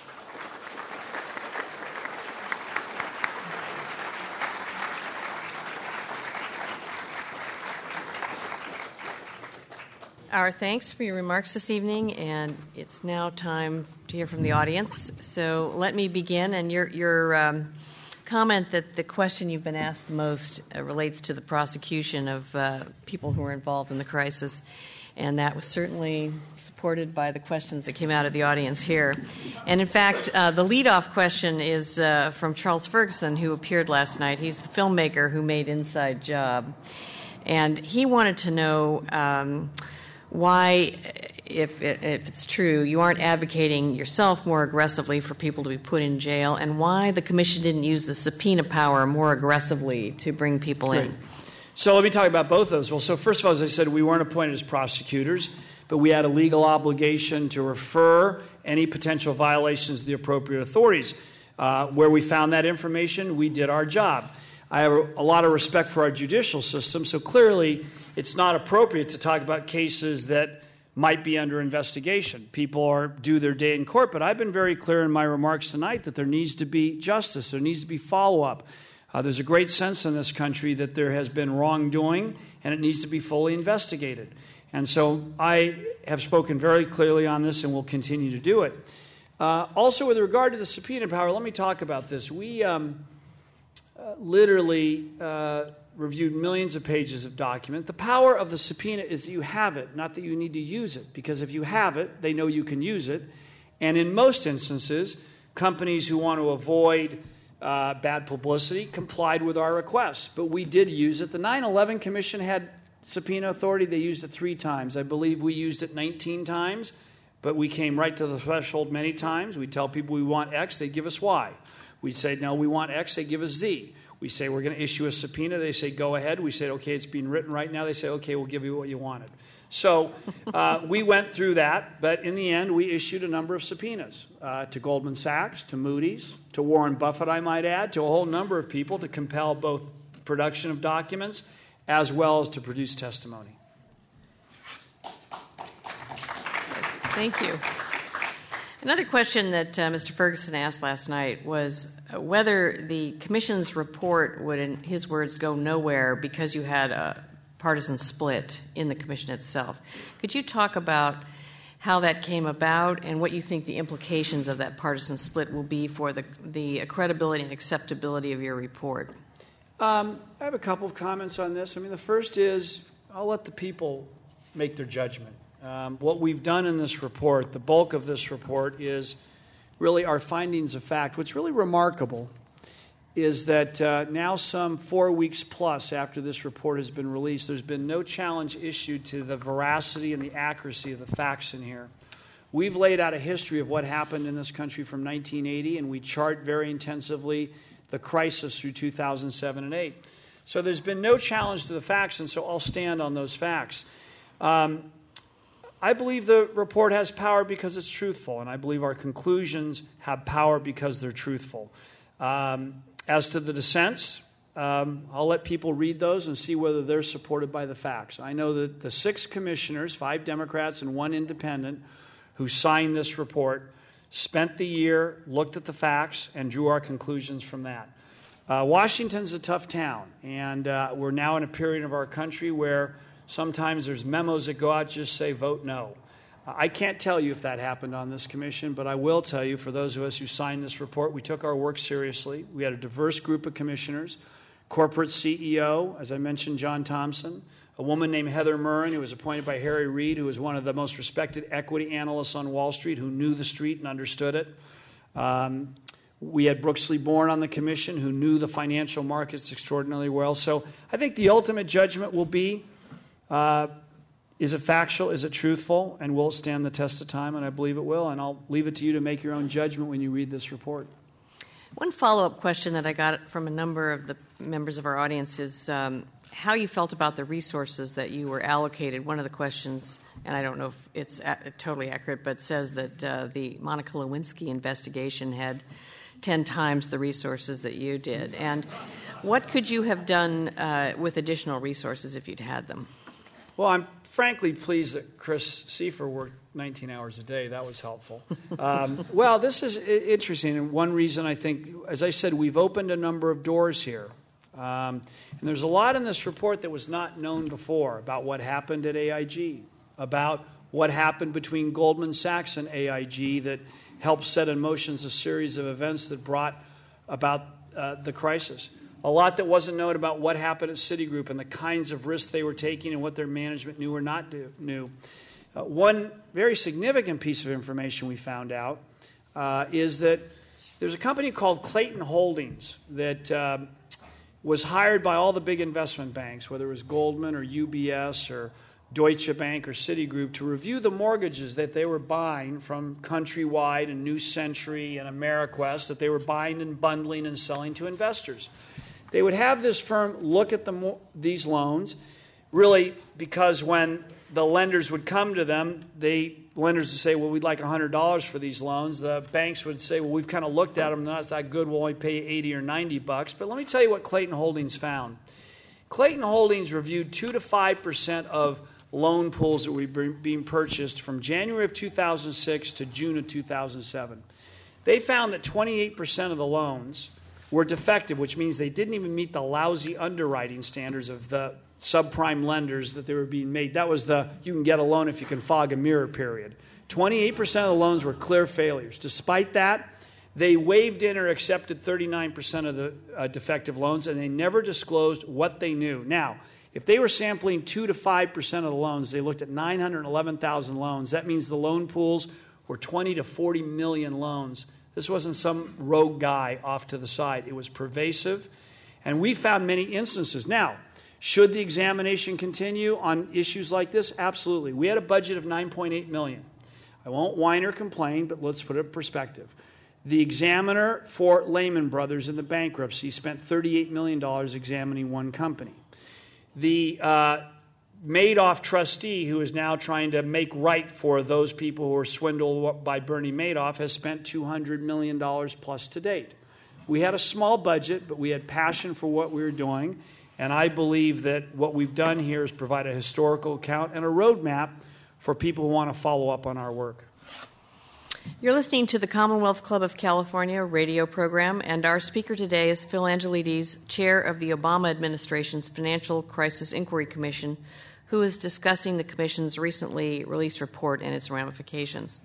Our thanks for your remarks this evening, and it's now time to hear from the audience. So let me begin, and your comment that the question you've been asked the most relates to the prosecution of people who were involved in the crisis, and that was certainly supported by the questions that came out of the audience here. And in fact, the leadoff question is from Charles Ferguson, who appeared last night. He's the filmmaker who made Inside Job, and he wanted to know why, if it's true, you aren't advocating yourself more aggressively for people to be put in jail, and why the commission didn't use the subpoena power more aggressively to bring people in. So let me talk about both of those. Well, so first of all, as I said, we weren't appointed as prosecutors, but we had a legal obligation to refer any potential violations to the appropriate authorities. Where we found that information, we did our job. I have a lot of respect for our judicial system, so clearly it's not appropriate to talk about cases that might be under investigation. People are due their day in court, but I've been very clear in my remarks tonight that there needs to be justice. There needs to be follow-up. There's a great sense in this country that there has been wrongdoing, and it needs to be fully investigated. And so I have spoken very clearly on this and will continue to do it. Also, with regard to the subpoena power, let me talk about this. We literally reviewed millions of pages of document. The power of the subpoena is that you have it, not that you need to use it, because if you have it, they know you can use it. And in most instances, companies who want to avoid bad publicity complied with our requests. But we did use it. The 9/11 Commission had subpoena authority. They used it 3 times. I believe we used it 19 times, but we came right to the threshold many times. We tell people we want X, they give us Y. We say, no, we want X, they give us Z. We say, we're going to issue a subpoena. They say, go ahead. We say, okay, it's being written right now. They say, okay, we'll give you what you wanted. So we went through that, but in the end, we issued a number of subpoenas to Goldman Sachs, to Moody's, to Warren Buffett, I might add, to a whole number of people to compel both production of documents as well as to produce testimony. Thank you. Another question that Mr. Ferguson asked last night was whether the Commission's report would, in his words, go nowhere because you had a partisan split in the Commission itself. Could you talk about how that came about and what you think the implications of that partisan split will be for the credibility and acceptability of your report? I have a couple of comments on this. I mean, the first is I'll let the people make their judgment. What we've done in this report, the bulk of this report, is really our findings of fact. What's really remarkable is that now some 4 weeks plus after this report has been released, there's been no challenge issued to the veracity and the accuracy of the facts in here. We've laid out a history of what happened in this country from 1980, and we chart very intensively the crisis through 2007 and 8. So there's been no challenge to the facts, and so I'll stand on those facts. I believe the report has power because it's truthful, and I believe our conclusions have power because they're truthful. As to the dissents, I'll let people read those and see whether they're supported by the facts. I know that the 6 commissioners, 5 Democrats and 1 independent, who signed this report, spent the year, looked at the facts, and drew our conclusions from that. Washington's a tough town, and we're now in a period of our country where sometimes there's memos that go out just say vote no. I can't tell you if that happened on this commission, but I will tell you, for those of us who signed this report, we took our work seriously. We had a diverse group of commissioners, corporate CEO, as I mentioned, John Thompson, a woman named Heather Murrin, who was appointed by Harry Reid, who was one of the most respected equity analysts on Wall Street, who knew the street and understood it. We had Brooks Lee Bourne on the commission, who knew the financial markets extraordinarily well. So I think the ultimate judgment will be, is it factual? Is it truthful? And will it stand the test of time? And I believe it will. And I'll leave it to you to make your own judgment when you read this report. One follow-up question that I got from a number of the members of our audience is how you felt about the resources that you were allocated. One of the questions, and I don't know if it's totally accurate, but says that the Monica Lewinsky investigation had 10 times the resources that you did. And what could you have done with additional resources if you'd had them? Well, I'm frankly pleased that Chris Seifer worked 19 hours a day. That was helpful. Well, this is interesting. And one reason I think, as I said, we've opened a number of doors here. And there's a lot in this report that was not known before about what happened at AIG, about what happened between Goldman Sachs and AIG that helped set in motion a series of events that brought about the crisis. A lot that wasn't known about what happened at Citigroup and the kinds of risks they were taking and what their management knew or not knew. One very significant piece of information we found out is that there's a company called Clayton Holdings that was hired by all the big investment banks, whether it was Goldman or UBS or Deutsche Bank or Citigroup, to review the mortgages that they were buying from Countrywide and New Century and Ameriquest, that they were buying and bundling and selling to investors. They would have this firm look at these loans, really because when the lenders would come to them, they lenders would say, well, we'd like $100 for these loans. The banks would say, well, we've kind of looked at them. Not that good. We'll only pay you $80 or $90. But let me tell you what Clayton Holdings found. Clayton Holdings reviewed 2 to 5% of loan pools that were being purchased from January of 2006 to June of 2007. They found that 28% of the loans were defective, which means they didn't even meet the lousy underwriting standards of the subprime lenders that they were being made. That was the you can get a loan if you can fog a mirror period. 28% of the loans were clear failures. Despite that, they waived in or accepted 39% of the defective loans, and they never disclosed what they knew. Now, if they were sampling 2 to 5% of the loans, they looked at 911,000 loans. That means the loan pools were 20 to 40 million loans. This wasn't some rogue guy off to the side. It was pervasive, and we found many instances. Now, should the examination continue on issues like this? Absolutely. We had a budget of $9.8 million. I won't whine or complain, but let's put it in perspective. The examiner for Lehman Brothers in the bankruptcy spent $38 million examining one company. The Madoff trustee, who is now trying to make right for those people who were swindled by Bernie Madoff, has spent $200 million plus to date. We had a small budget, but we had passion for what we were doing, and I believe that what we've done here is provide a historical account and a roadmap for people who want to follow up on our work. You're listening to the Commonwealth Club of California radio program, and our speaker today is Phil Angelides, chair of the Obama administration's Financial Crisis Inquiry Commission, who is discussing the commission's recently released report and its ramifications.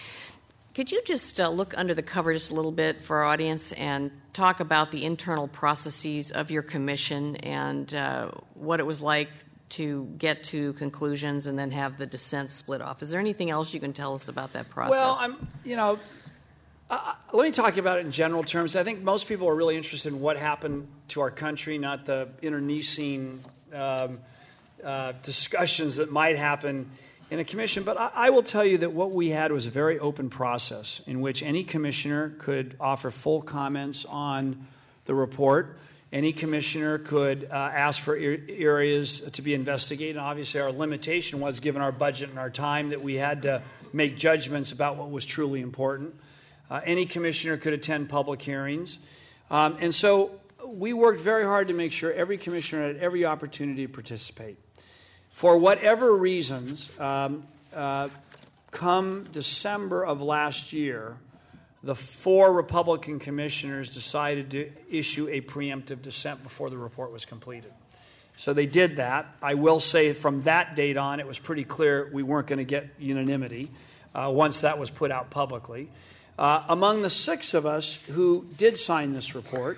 Could you just look under the cover just a little bit for our audience and talk about the internal processes of your commission and what it was like to get to conclusions and then have the dissent split off? Is there anything else you can tell us about that process? Well, let me talk about it in general terms. I think most people are really interested in what happened to our country, not the internecine discussions that might happen in a commission. But I will tell you that what we had was a very open process in which any commissioner could offer full comments on the report. Any commissioner could ask for areas to be investigated. And obviously, our limitation was, given our budget and our time, that we had to make judgments about what was truly important. Any commissioner could attend public hearings. And so we worked very hard to make sure every commissioner had every opportunity to participate. For whatever reasons, come December of last year, the 4 Republican commissioners decided to issue a preemptive dissent before the report was completed. So they did that. I will say from that date on, it was pretty clear we weren't going to get unanimity once that was put out publicly. Among the 6 of us who did sign this report,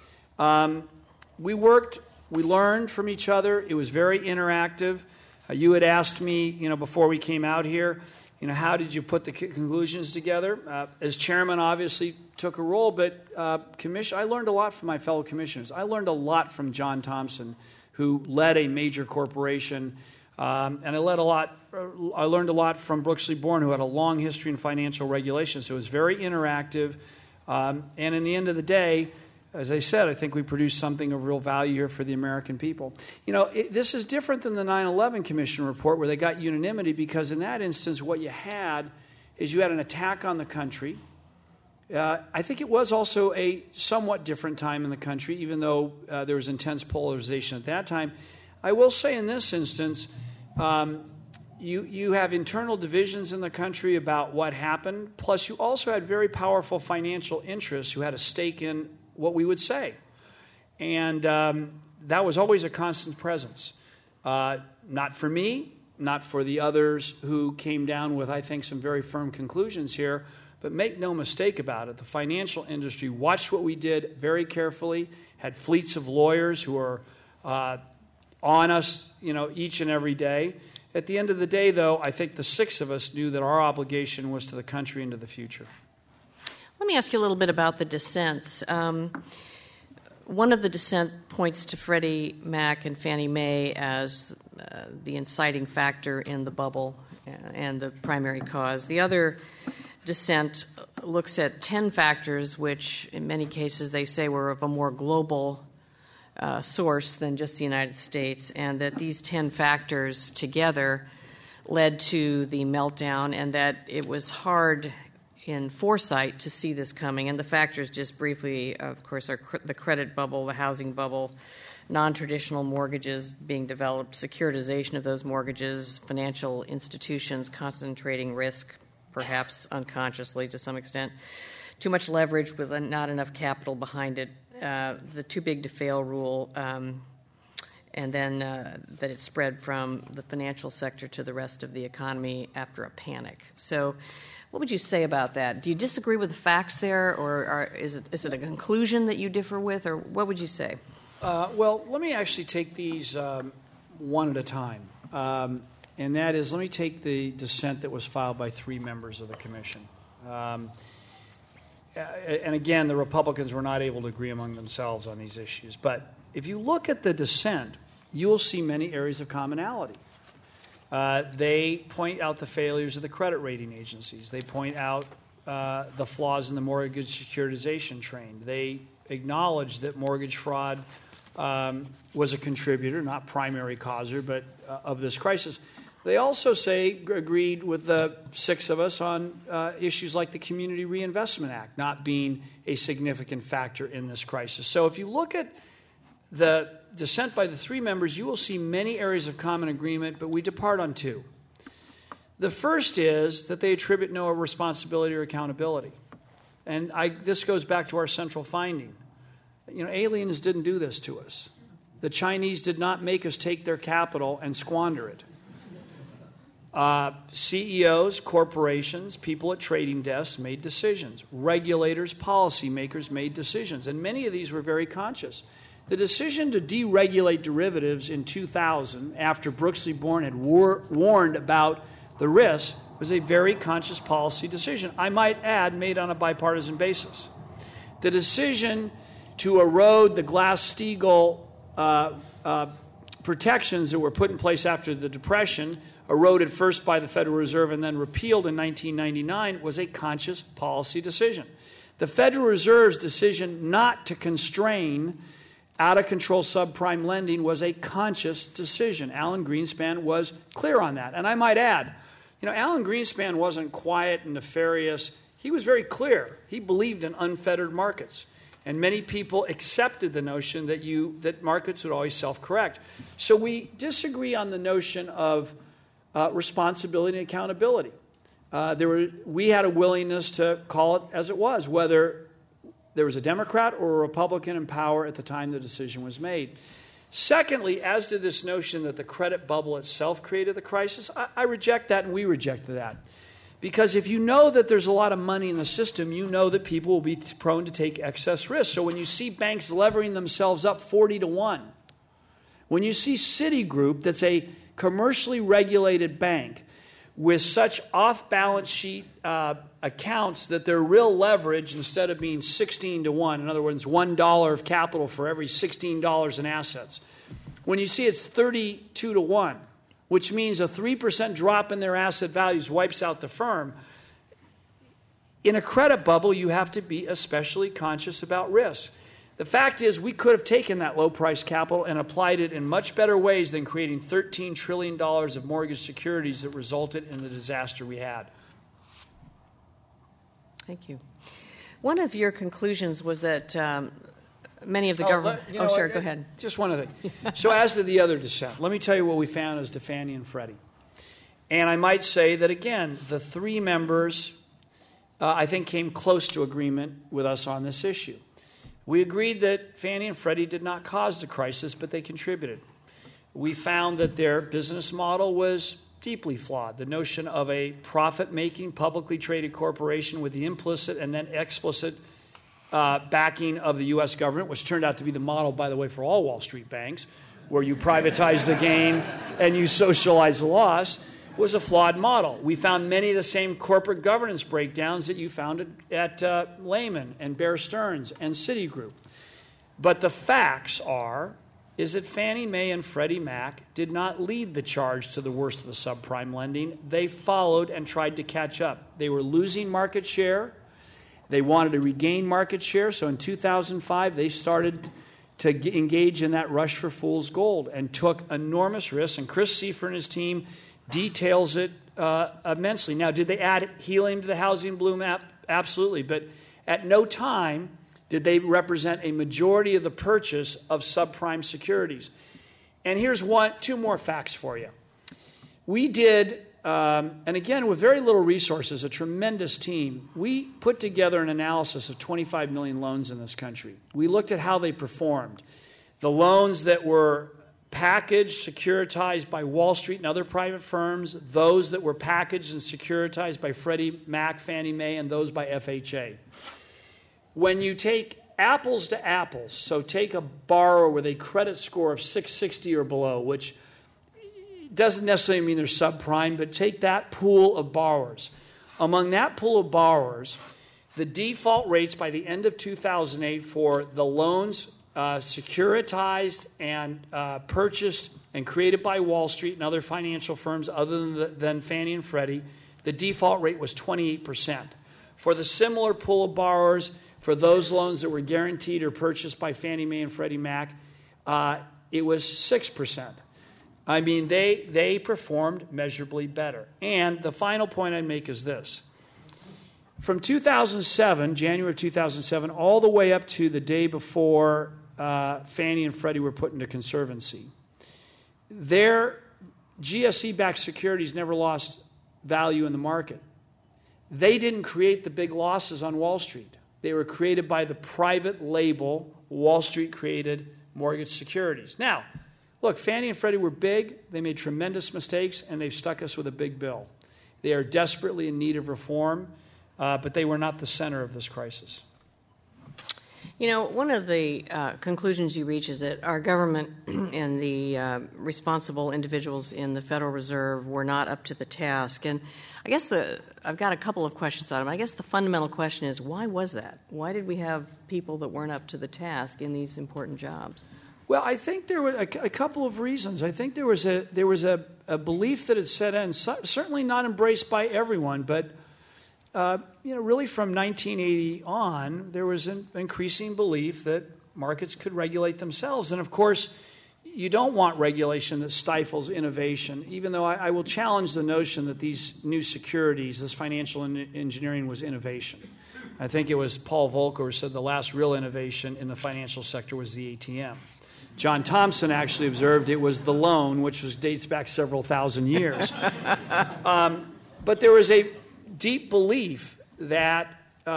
we worked, we learned from each other. It was very interactive. You had asked me, before we came out here, how did you put the conclusions together? As chairman, obviously, took a role, but I learned a lot from my fellow commissioners. I learned a lot from John Thompson, who led a major corporation, and I learned a lot from Brooksley Born, who had a long history in financial regulation. So it was very interactive, and in the end of the day, as I said, I think we produced something of real value here for the American people. This is different than the 9/11 Commission report, where they got unanimity, because in that instance, what you had is you had an attack on the country. I think it was also a somewhat different time in the country, even though there was intense polarization at that time. I will say in this instance, you have internal divisions in the country about what happened, plus you also had very powerful financial interests who had a stake in what we would say. And that was always a constant presence. Not for me, not for the others who came down with, I think, some very firm conclusions here, but make no mistake about it. The financial industry watched what we did very carefully, had fleets of lawyers who were on us, each and every day. At the end of the day, though, I think the 6 of us knew that our obligation was to the country and to the future. Let me ask you a little bit about the dissents. One of the dissent points to Freddie Mac and Fannie Mae as the inciting factor in the bubble and the primary cause. The other dissent looks at 10 factors, which in many cases they say were of a more global source than just the United States, and that these 10 factors together led to the meltdown, and that it was hard in foresight to see this coming. And the factors, just briefly, of course, are the credit bubble, the housing bubble, non-traditional mortgages being developed, securitization of those mortgages, financial institutions concentrating risk, perhaps unconsciously to some extent, too much leverage with not enough capital behind it, the too big to fail rule, and then that it spread from the financial sector to the rest of the economy after a panic. So what would you say about that? Do you disagree with the facts there, or is it a conclusion that you differ with, or what would you say? Well, let me actually take these one at a time. And that is, let me take the dissent that was filed by 3 members of the commission. And again, the Republicans were not able to agree among themselves on these issues. But if you look at the dissent, you will see many areas of commonality. They point out the failures of the credit rating agencies. They point out the flaws in the mortgage securitization train. They acknowledge that mortgage fraud was a contributor, not primary causer, but of this crisis. They also agreed with the 6 of us on issues like the Community Reinvestment Act not being a significant factor in this crisis. So if you look at the dissent by the 3 members, you will see many areas of common agreement, but we depart on 2. The first is that they attribute no responsibility or accountability. And this goes back to our central finding. Aliens didn't do this to us. The Chinese did not make us take their capital and squander it. CEOs, corporations, people at trading desks made decisions. Regulators, policymakers made decisions. And many of these were very conscious. The decision to deregulate derivatives in 2000, after Brooks v. Bourne had warned about the risks, was a very conscious policy decision. I might add, made on a bipartisan basis. The decision to erode the Glass-Steagall protections that were put in place after the Depression, eroded first by the Federal Reserve and then repealed in 1999, was a conscious policy decision. The Federal Reserve's decision not to constrain out-of-control subprime lending was a conscious decision. Alan Greenspan was clear on that. And I might add, Alan Greenspan wasn't quiet and nefarious. He was very clear. He believed in unfettered markets. And many people accepted the notion that markets would always self-correct. So we disagree on the notion of responsibility and accountability. We had a willingness to call it as it was, whether there was a Democrat or a Republican in power at the time the decision was made. Secondly, as to this notion that the credit bubble itself created the crisis, I reject that, and we reject that. Because if you know that there's a lot of money in the system, you know that people will be prone to take excess risk. So when you see banks levering themselves up 40-1, when you see Citigroup, that's a commercially regulated bank, with such off-balance sheet accounts that their real leverage, instead of being 16-1, in other words, $1 of capital for every $16 in assets, when you see it's 32-1, which means a 3% drop in their asset values wipes out the firm, in a credit bubble, you have to be especially conscious about risk. The fact is, we could have taken that low-priced capital and applied it in much better ways than creating $13 trillion of mortgage securities that resulted in the disaster we had. Thank you. One of your conclusions was that many of the government... Go ahead. Just one other thing. So as to the other dissent, let me tell you what we found as to Fannie and Freddie. And I might say that, again, the 3 members, I think, came close to agreement with us on this issue. We agreed that Fannie and Freddie did not cause the crisis, but they contributed. We found that their business model was deeply flawed. The notion of a profit-making, publicly traded corporation with the implicit and then explicit backing of the U.S. government, which turned out to be the model, by the way, for all Wall Street banks, where you privatize the gain and you socialize the loss, was a flawed model. We found many of the same corporate governance breakdowns that you found at Lehman and Bear Stearns and Citigroup. But the facts is that Fannie Mae and Freddie Mac did not lead the charge to the worst of the subprime lending. They followed and tried to catch up. They were losing market share. They wanted to regain market share. So in 2005, they started to engage in that rush for fool's gold and took enormous risks. And Chris Seifer and his team details it immensely. Now, did they add helium to the housing bloom? Absolutely. But at no time did they represent a majority of the purchase of subprime securities. And here's two more facts for you. We did, and again, with very little resources, a tremendous team, we put together an analysis of 25 million loans in this country. We looked at how they performed. The loans that were packaged, securitized by Wall Street and other private firms, those that were packaged and securitized by Freddie Mac, Fannie Mae, and those by FHA. When you take apples to apples, so take a borrower with a credit score of 660 or below, which doesn't necessarily mean they're subprime, but take that pool of borrowers. Among that pool of borrowers, the default rates by the end of 2008 for the loans securitized and purchased and created by Wall Street and other financial firms other than Fannie and Freddie, the default rate was 28%. For the similar pool of borrowers, for those loans that were guaranteed or purchased by Fannie Mae and Freddie Mac, it was 6%. I mean, they performed measurably better. And the final point I make is this. From 2007, January of 2007, all the way up to the day before Fannie and Freddie were put into conservancy, their GSE-backed securities never lost value in the market. They didn't create the big losses on Wall Street. They were created by the private label, Wall Street-created mortgage securities. Now, look, Fannie and Freddie were big. They made tremendous mistakes, and they've stuck us with a big bill. They are desperately in need of reform, but they were not the center of this crisis. You know, one of the conclusions you reach is that our government and the responsible individuals in the Federal Reserve were not up to the task. And I guess I've got a couple of questions on it. I guess the fundamental question is, why was that? Why did we have people that weren't up to the task in these important jobs? Well, I think there were a couple of reasons. I think there was a belief that had set in, certainly not embraced by everyone, but really from 1980 on, there was an increasing belief that markets could regulate themselves. And of course, you don't want regulation that stifles innovation, even though I will challenge the notion that these new securities, this financial engineering was innovation. I think it was Paul Volcker who said the last real innovation in the financial sector was the ATM. John Thompson actually observed it was the loan, which dates back several thousand years. But there was a deep belief that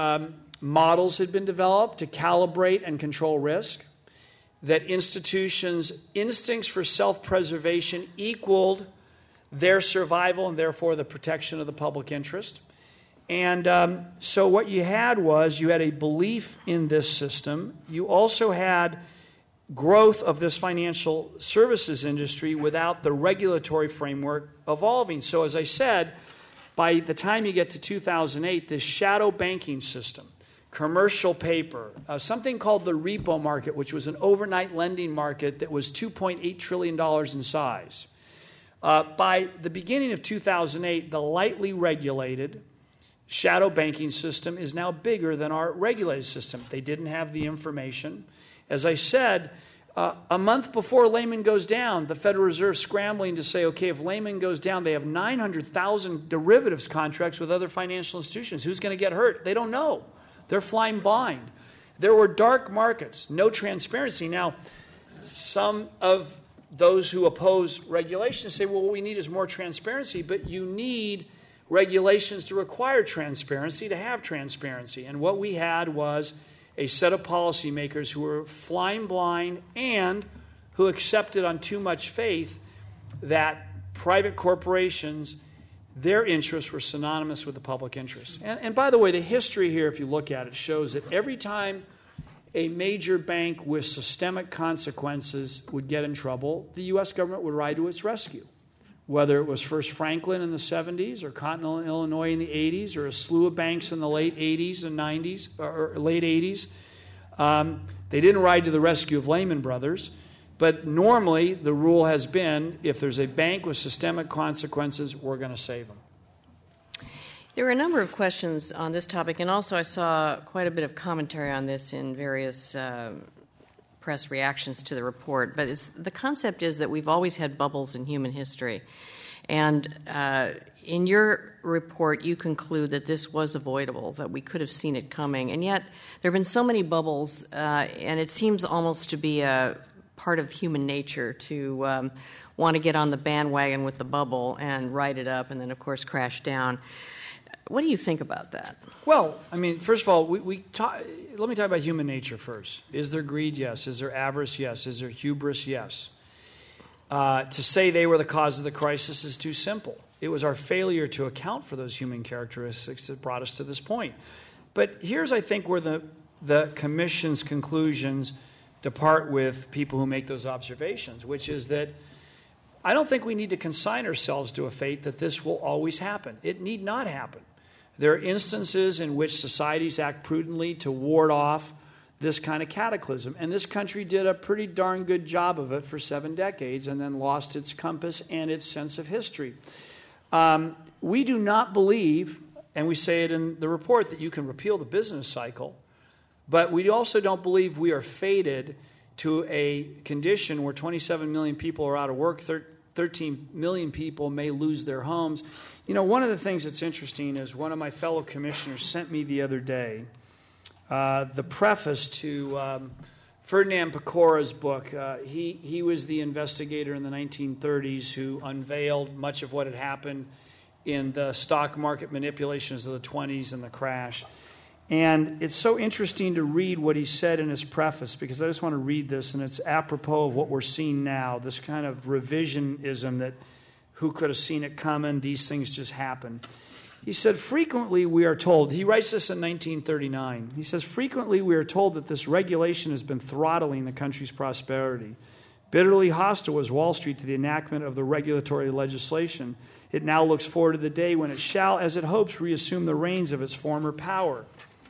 models had been developed to calibrate and control risk, that institutions' instincts for self-preservation equaled their survival and therefore the protection of the public interest. And so what you had was you had a belief in this system. You also had growth of this financial services industry without the regulatory framework evolving. So as I said, by the time you get to 2008, this shadow banking system, commercial paper, something called the repo market, which was an overnight lending market that was $2.8 trillion in size. By the beginning of 2008, the lightly regulated shadow banking system is now bigger than our regulated system. They didn't have the information. As I said, a month before Lehman goes down, the Federal Reserve scrambling to say, okay, if Lehman goes down, they have 900,000 derivatives contracts with other financial institutions. Who's going to get hurt? They don't know. They're flying blind. There were dark markets, no transparency. Now, some of those who oppose regulation say, well, what we need is more transparency, but you need regulations to require transparency to have transparency. And what we had was a set of policymakers who were flying blind and who accepted on too much faith that private corporations, their interests were synonymous with the public interest. And by the way, the history here, if you look at it, shows that every time a major bank with systemic consequences would get in trouble, the U.S. government would ride to its rescue. Whether it was First Franklin in the 70s or Continental Illinois in the 80s or a slew of banks in the late 80s and 90s or late 80s, they didn't ride to the rescue of Lehman Brothers. But normally the rule has been if there's a bank with systemic consequences, we're going to save them. There were a number of questions on this topic, and also I saw quite a bit of commentary on this in various press reactions to the report. But the concept is that we've always had bubbles in human history. And in your report, you conclude that this was avoidable, that we could have seen it coming. And yet, there have been so many bubbles, and it seems almost to be a part of human nature to want to get on the bandwagon with the bubble and ride it up and then, of course, crash down. What do you think about that? Well, I mean, first of all, let me talk about human nature first. Is there greed? Yes. Is there avarice? Yes. Is there hubris? Yes. To say they were the cause of the crisis is too simple. It was our failure to account for those human characteristics that brought us to this point. But here's, I think, where the Commission's conclusions depart with people who make those observations, which is that I don't think we need to consign ourselves to a fate that this will always happen. It need not happen. There are instances in which societies act prudently to ward off this kind of cataclysm. And this country did a pretty darn good job of it for 7 decades and then lost its compass and its sense of history. We do not believe, and we say it in the report, that you can repeal the business cycle, but we also don't believe we are fated to a condition where 27 million people are out of work, 13 million people may lose their homes. You know, one of the things that's interesting is one of my fellow commissioners sent me the other day the preface to Ferdinand Pecora's book. He was the investigator in the 1930s who unveiled much of what had happened in the stock market manipulations of the 20s and the crash. And it's so interesting to read what he said in his preface, because I just want to read this, and it's apropos of what we're seeing now, this kind of revisionism that who could have seen it coming, these things just happen. He said, frequently we are told, he writes this in 1939, he says, frequently we are told that this regulation has been throttling the country's prosperity. Bitterly hostile was Wall Street to the enactment of the regulatory legislation. It now looks forward to the day when it shall, as it hopes, reassume the reins of its former power.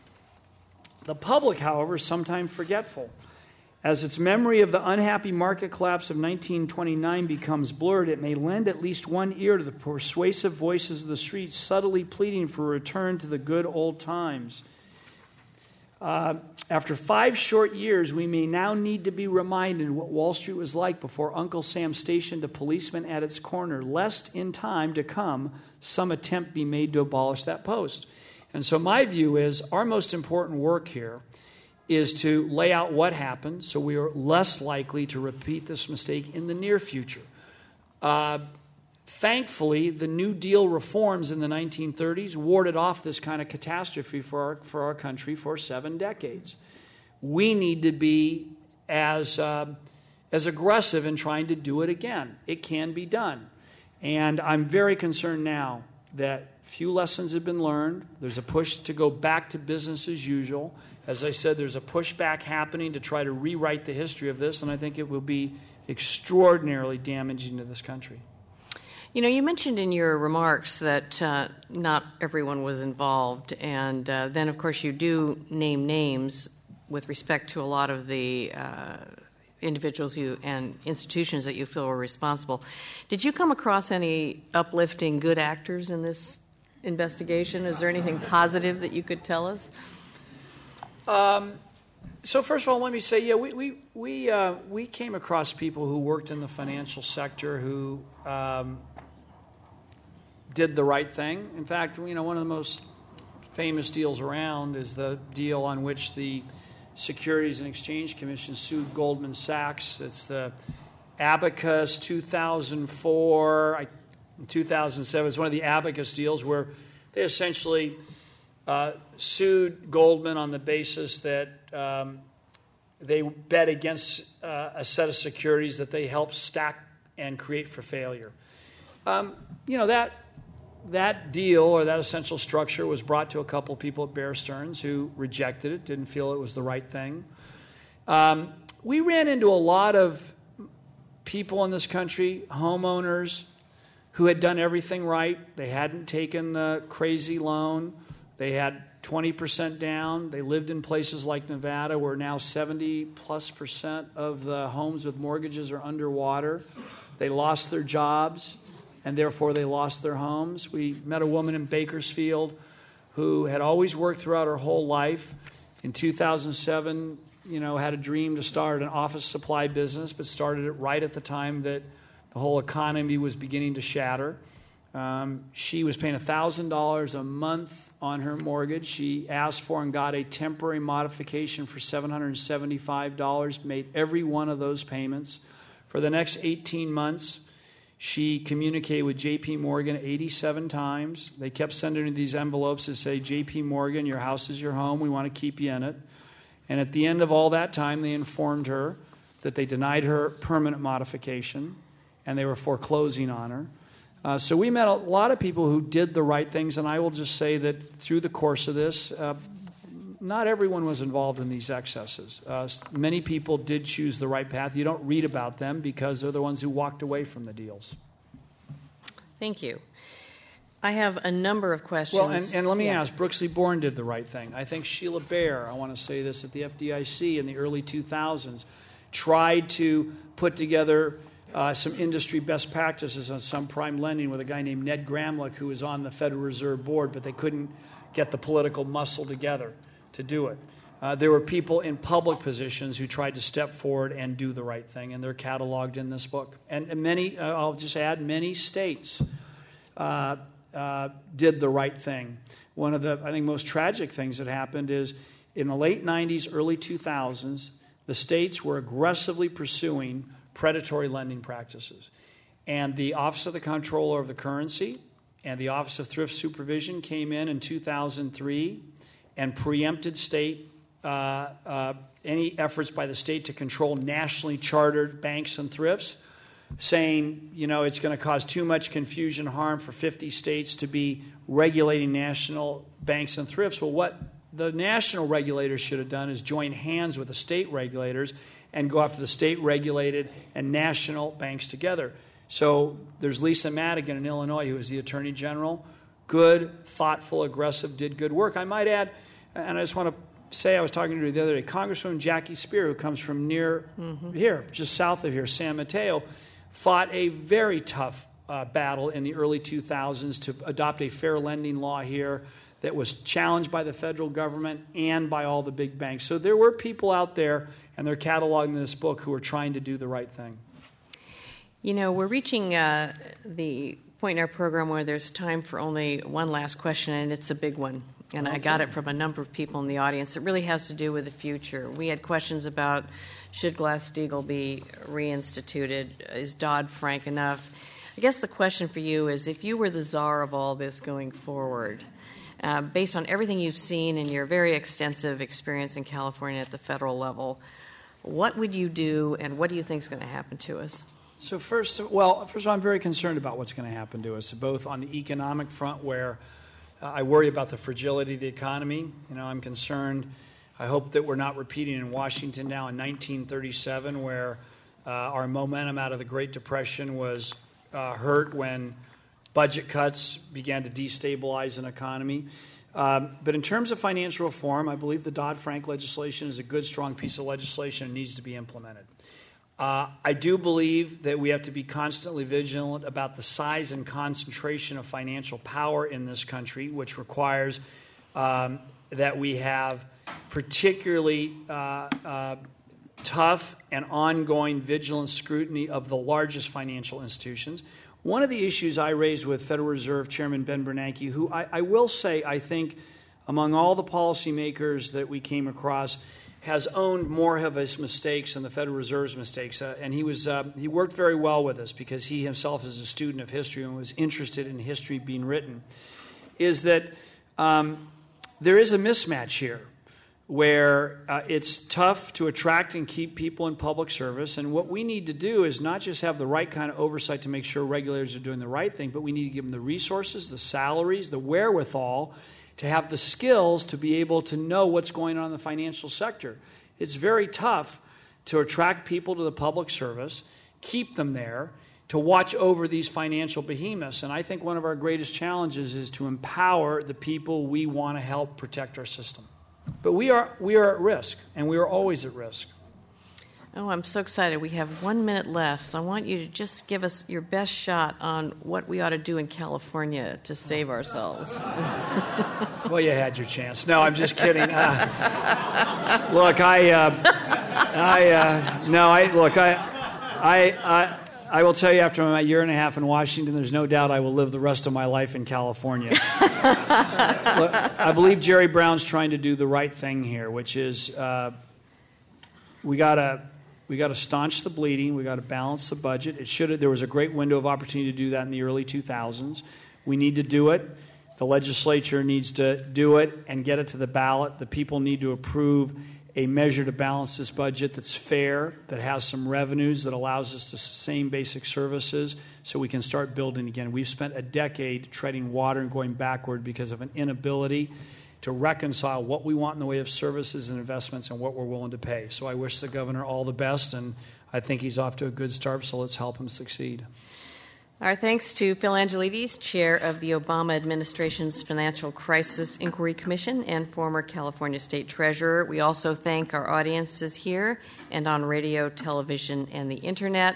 The public, however, is sometimes forgetful. As its memory of the unhappy market collapse of 1929 becomes blurred, it may lend at least one ear to the persuasive voices of the streets, subtly pleading for a return to the good old times. After 5 short years, we may now need to be reminded what Wall Street was like before Uncle Sam stationed a policeman at its corner, lest in time to come some attempt be made to abolish that post. And so my view is our most important work here is to lay out what happened so we are less likely to repeat this mistake in the near future. Thankfully, the New Deal reforms in the 1930s warded off this kind of catastrophe for our country for 7 decades. We need to be as aggressive in trying to do it again. It can be done. And I'm very concerned now that few lessons have been learned. There's a push to go back to business as usual. As I said, there's a pushback happening to try to rewrite the history of this, and I think it will be extraordinarily damaging to this country. You know, you mentioned in your remarks that not everyone was involved, and then, of course, you do name names with respect to a lot of the individuals and institutions that you feel were responsible. Did you come across any uplifting good actors in this investigation? Is there anything positive that you could tell us? So first of all, let me say, yeah, we came across people who worked in the financial sector who did the right thing. In fact, you know, one of the most famous deals around is the deal on which the Securities and Exchange Commission sued Goldman Sachs. It's the Abacus 2004, 2007. It's one of the Abacus deals where they essentially sued Goldman on the basis that they bet against a set of securities that they helped stack and create for failure. You know, that deal or that essential structure was brought to a couple of people at Bear Stearns who rejected it, didn't feel it was the right thing. We ran into a lot of people in this country, homeowners, who had done everything right. They hadn't taken the crazy loan. They had 20% down. They lived in places like Nevada where now 70+% of the homes with mortgages are underwater. They lost their jobs, and therefore they lost their homes. We met a woman in Bakersfield who had always worked throughout her whole life. In 2007, you know, had a dream to start an office supply business, but started it right at the time that The whole economy was beginning to shatter. She was paying $1,000 a month on her mortgage. She asked for and got a temporary modification for $775, made every one of those payments. For the next 18 months, she communicated with J.P. Morgan 87 times. They kept sending her these envelopes that say, J.P. Morgan, your house is your home. We want to keep you in it. And at the end of all that time, they informed her that they denied her permanent modification and they were foreclosing on her. So we met a lot of people who did the right things, and I will just say that through the course of this, not everyone was involved in these excesses. Many people did choose the right path. You don't read about them because they're the ones who walked away from the deals. Thank you. I have a number of questions. Well, and let me ask, Brooksley Born did the right thing. I think Sheila Bair, I want to say this, at the FDIC in the early 2000s, tried to put together some industry best practices on subprime lending with a guy named Ned Gramlich, who was on the Federal Reserve Board, but they couldn't get the political muscle together to do it. There were people in public positions who tried to step forward and do the right thing, and they're cataloged in this book. And many, I'll just add, many states did the right thing. One of the, I think, most tragic things that happened is in the late 90s, early 2000s, the states were aggressively pursuing predatory lending practices. And the Office of the Comptroller of the Currency and the Office of Thrift Supervision came in 2003 and preempted state any efforts by the state to control nationally chartered banks and thrifts, saying, you know, it's going to cause too much confusion, harm for 50 states to be regulating national banks and thrifts. Well, what the national regulators should have done is join hands with the state regulators and go after the state-regulated and national banks together. So there's Lisa Madigan in Illinois, who was the Attorney General. Good, thoughtful, aggressive, did good work. I might add, and I just want to say, I was talking to her the other day, Congresswoman Jackie Spear, who comes from near here, just south of here, San Mateo, fought a very tough battle in the early 2000s to adopt a fair lending law here that was challenged by the federal government and by all the big banks. So there were people out there, and they're cataloging this book, who are trying to do the right thing. You know, we're reaching the point in our program where there's time for only one last question, and it's a big one. And I got it from a number of people in the audience. It really has to do with the future. We had questions about, should Glass-Steagall be reinstituted? Is Dodd-Frank enough? I guess the question for you is, if you were the czar of all this going forward, based on everything you've seen and your very extensive experience in California at the federal level, what would you do, and what do you think is going to happen to us? So first of all, I'm very concerned about what's going to happen to us, both on the economic front, where I worry about the fragility of the economy. You know, I'm concerned. I hope that we're not repeating in Washington now in 1937, where our momentum out of the Great Depression was hurt when budget cuts began to destabilize an economy. But in terms of financial reform, I believe the Dodd-Frank legislation is a good, strong piece of legislation and needs to be implemented. I do believe that we have to be constantly vigilant about the size and concentration of financial power in this country, which requires that we have particularly tough and ongoing vigilant scrutiny of the largest financial institutions. One of the issues I raised with Federal Reserve Chairman Ben Bernanke, who I will say I think among all the policymakers that we came across has owned more of his mistakes than the Federal Reserve's mistakes. And he worked very well with us because he himself is a student of history and was interested in history being written, is that there is a mismatch here where it's tough to attract and keep people in public service. And what we need to do is not just have the right kind of oversight to make sure regulators are doing the right thing, but we need to give them the resources, the salaries, the wherewithal to have the skills to be able to know what's going on in the financial sector. It's very tough to attract people to the public service, keep them there, to watch over these financial behemoths. And I think one of our greatest challenges is to empower the people we want to help protect our system. But we are at risk, and we are always at risk. Oh, I'm so excited. We have 1 minute left, so I want you to just give us your best shot on what we ought to do in California to save ourselves. Well, you had your chance. No, I'm just kidding. Look, I will tell you, after my year and a half in Washington, there's no doubt I will live the rest of my life in California. Look, I believe Jerry Brown's trying to do the right thing here, which is we got to staunch the bleeding. We got to balance the budget. There was a great window of opportunity to do that in the early 2000s. We need to do it. The legislature needs to do it and get it to the ballot. The people need to approve a measure to balance this budget that's fair, that has some revenues, that allows us to sustain basic services so we can start building again. We've spent a decade treading water and going backward because of an inability to reconcile what we want in the way of services and investments and what we're willing to pay. So I wish the governor all the best, and I think he's off to a good start, so let's help him succeed. Our thanks to Phil Angelides, chair of the Obama administration's Financial Crisis Inquiry Commission and former California State Treasurer. We also thank our audiences here and on radio, television, and the Internet.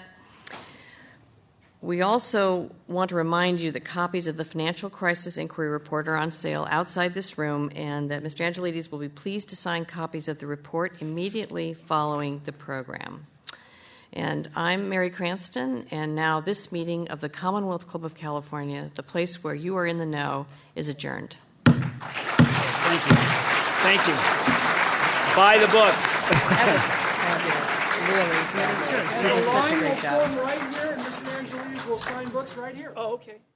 We also want to remind you that copies of the Financial Crisis Inquiry Report are on sale outside this room, and that Mr. Angelides will be pleased to sign copies of the report immediately following the program. And I'm Mary Cranston, and now this meeting of the Commonwealth Club of California, the place where you are in the know, is adjourned. Thank you. Thank you. Buy the book. That was fabulous. Really, And a line such a will great job. form right here, and Mr. Angelides will sign books right here. Oh, okay.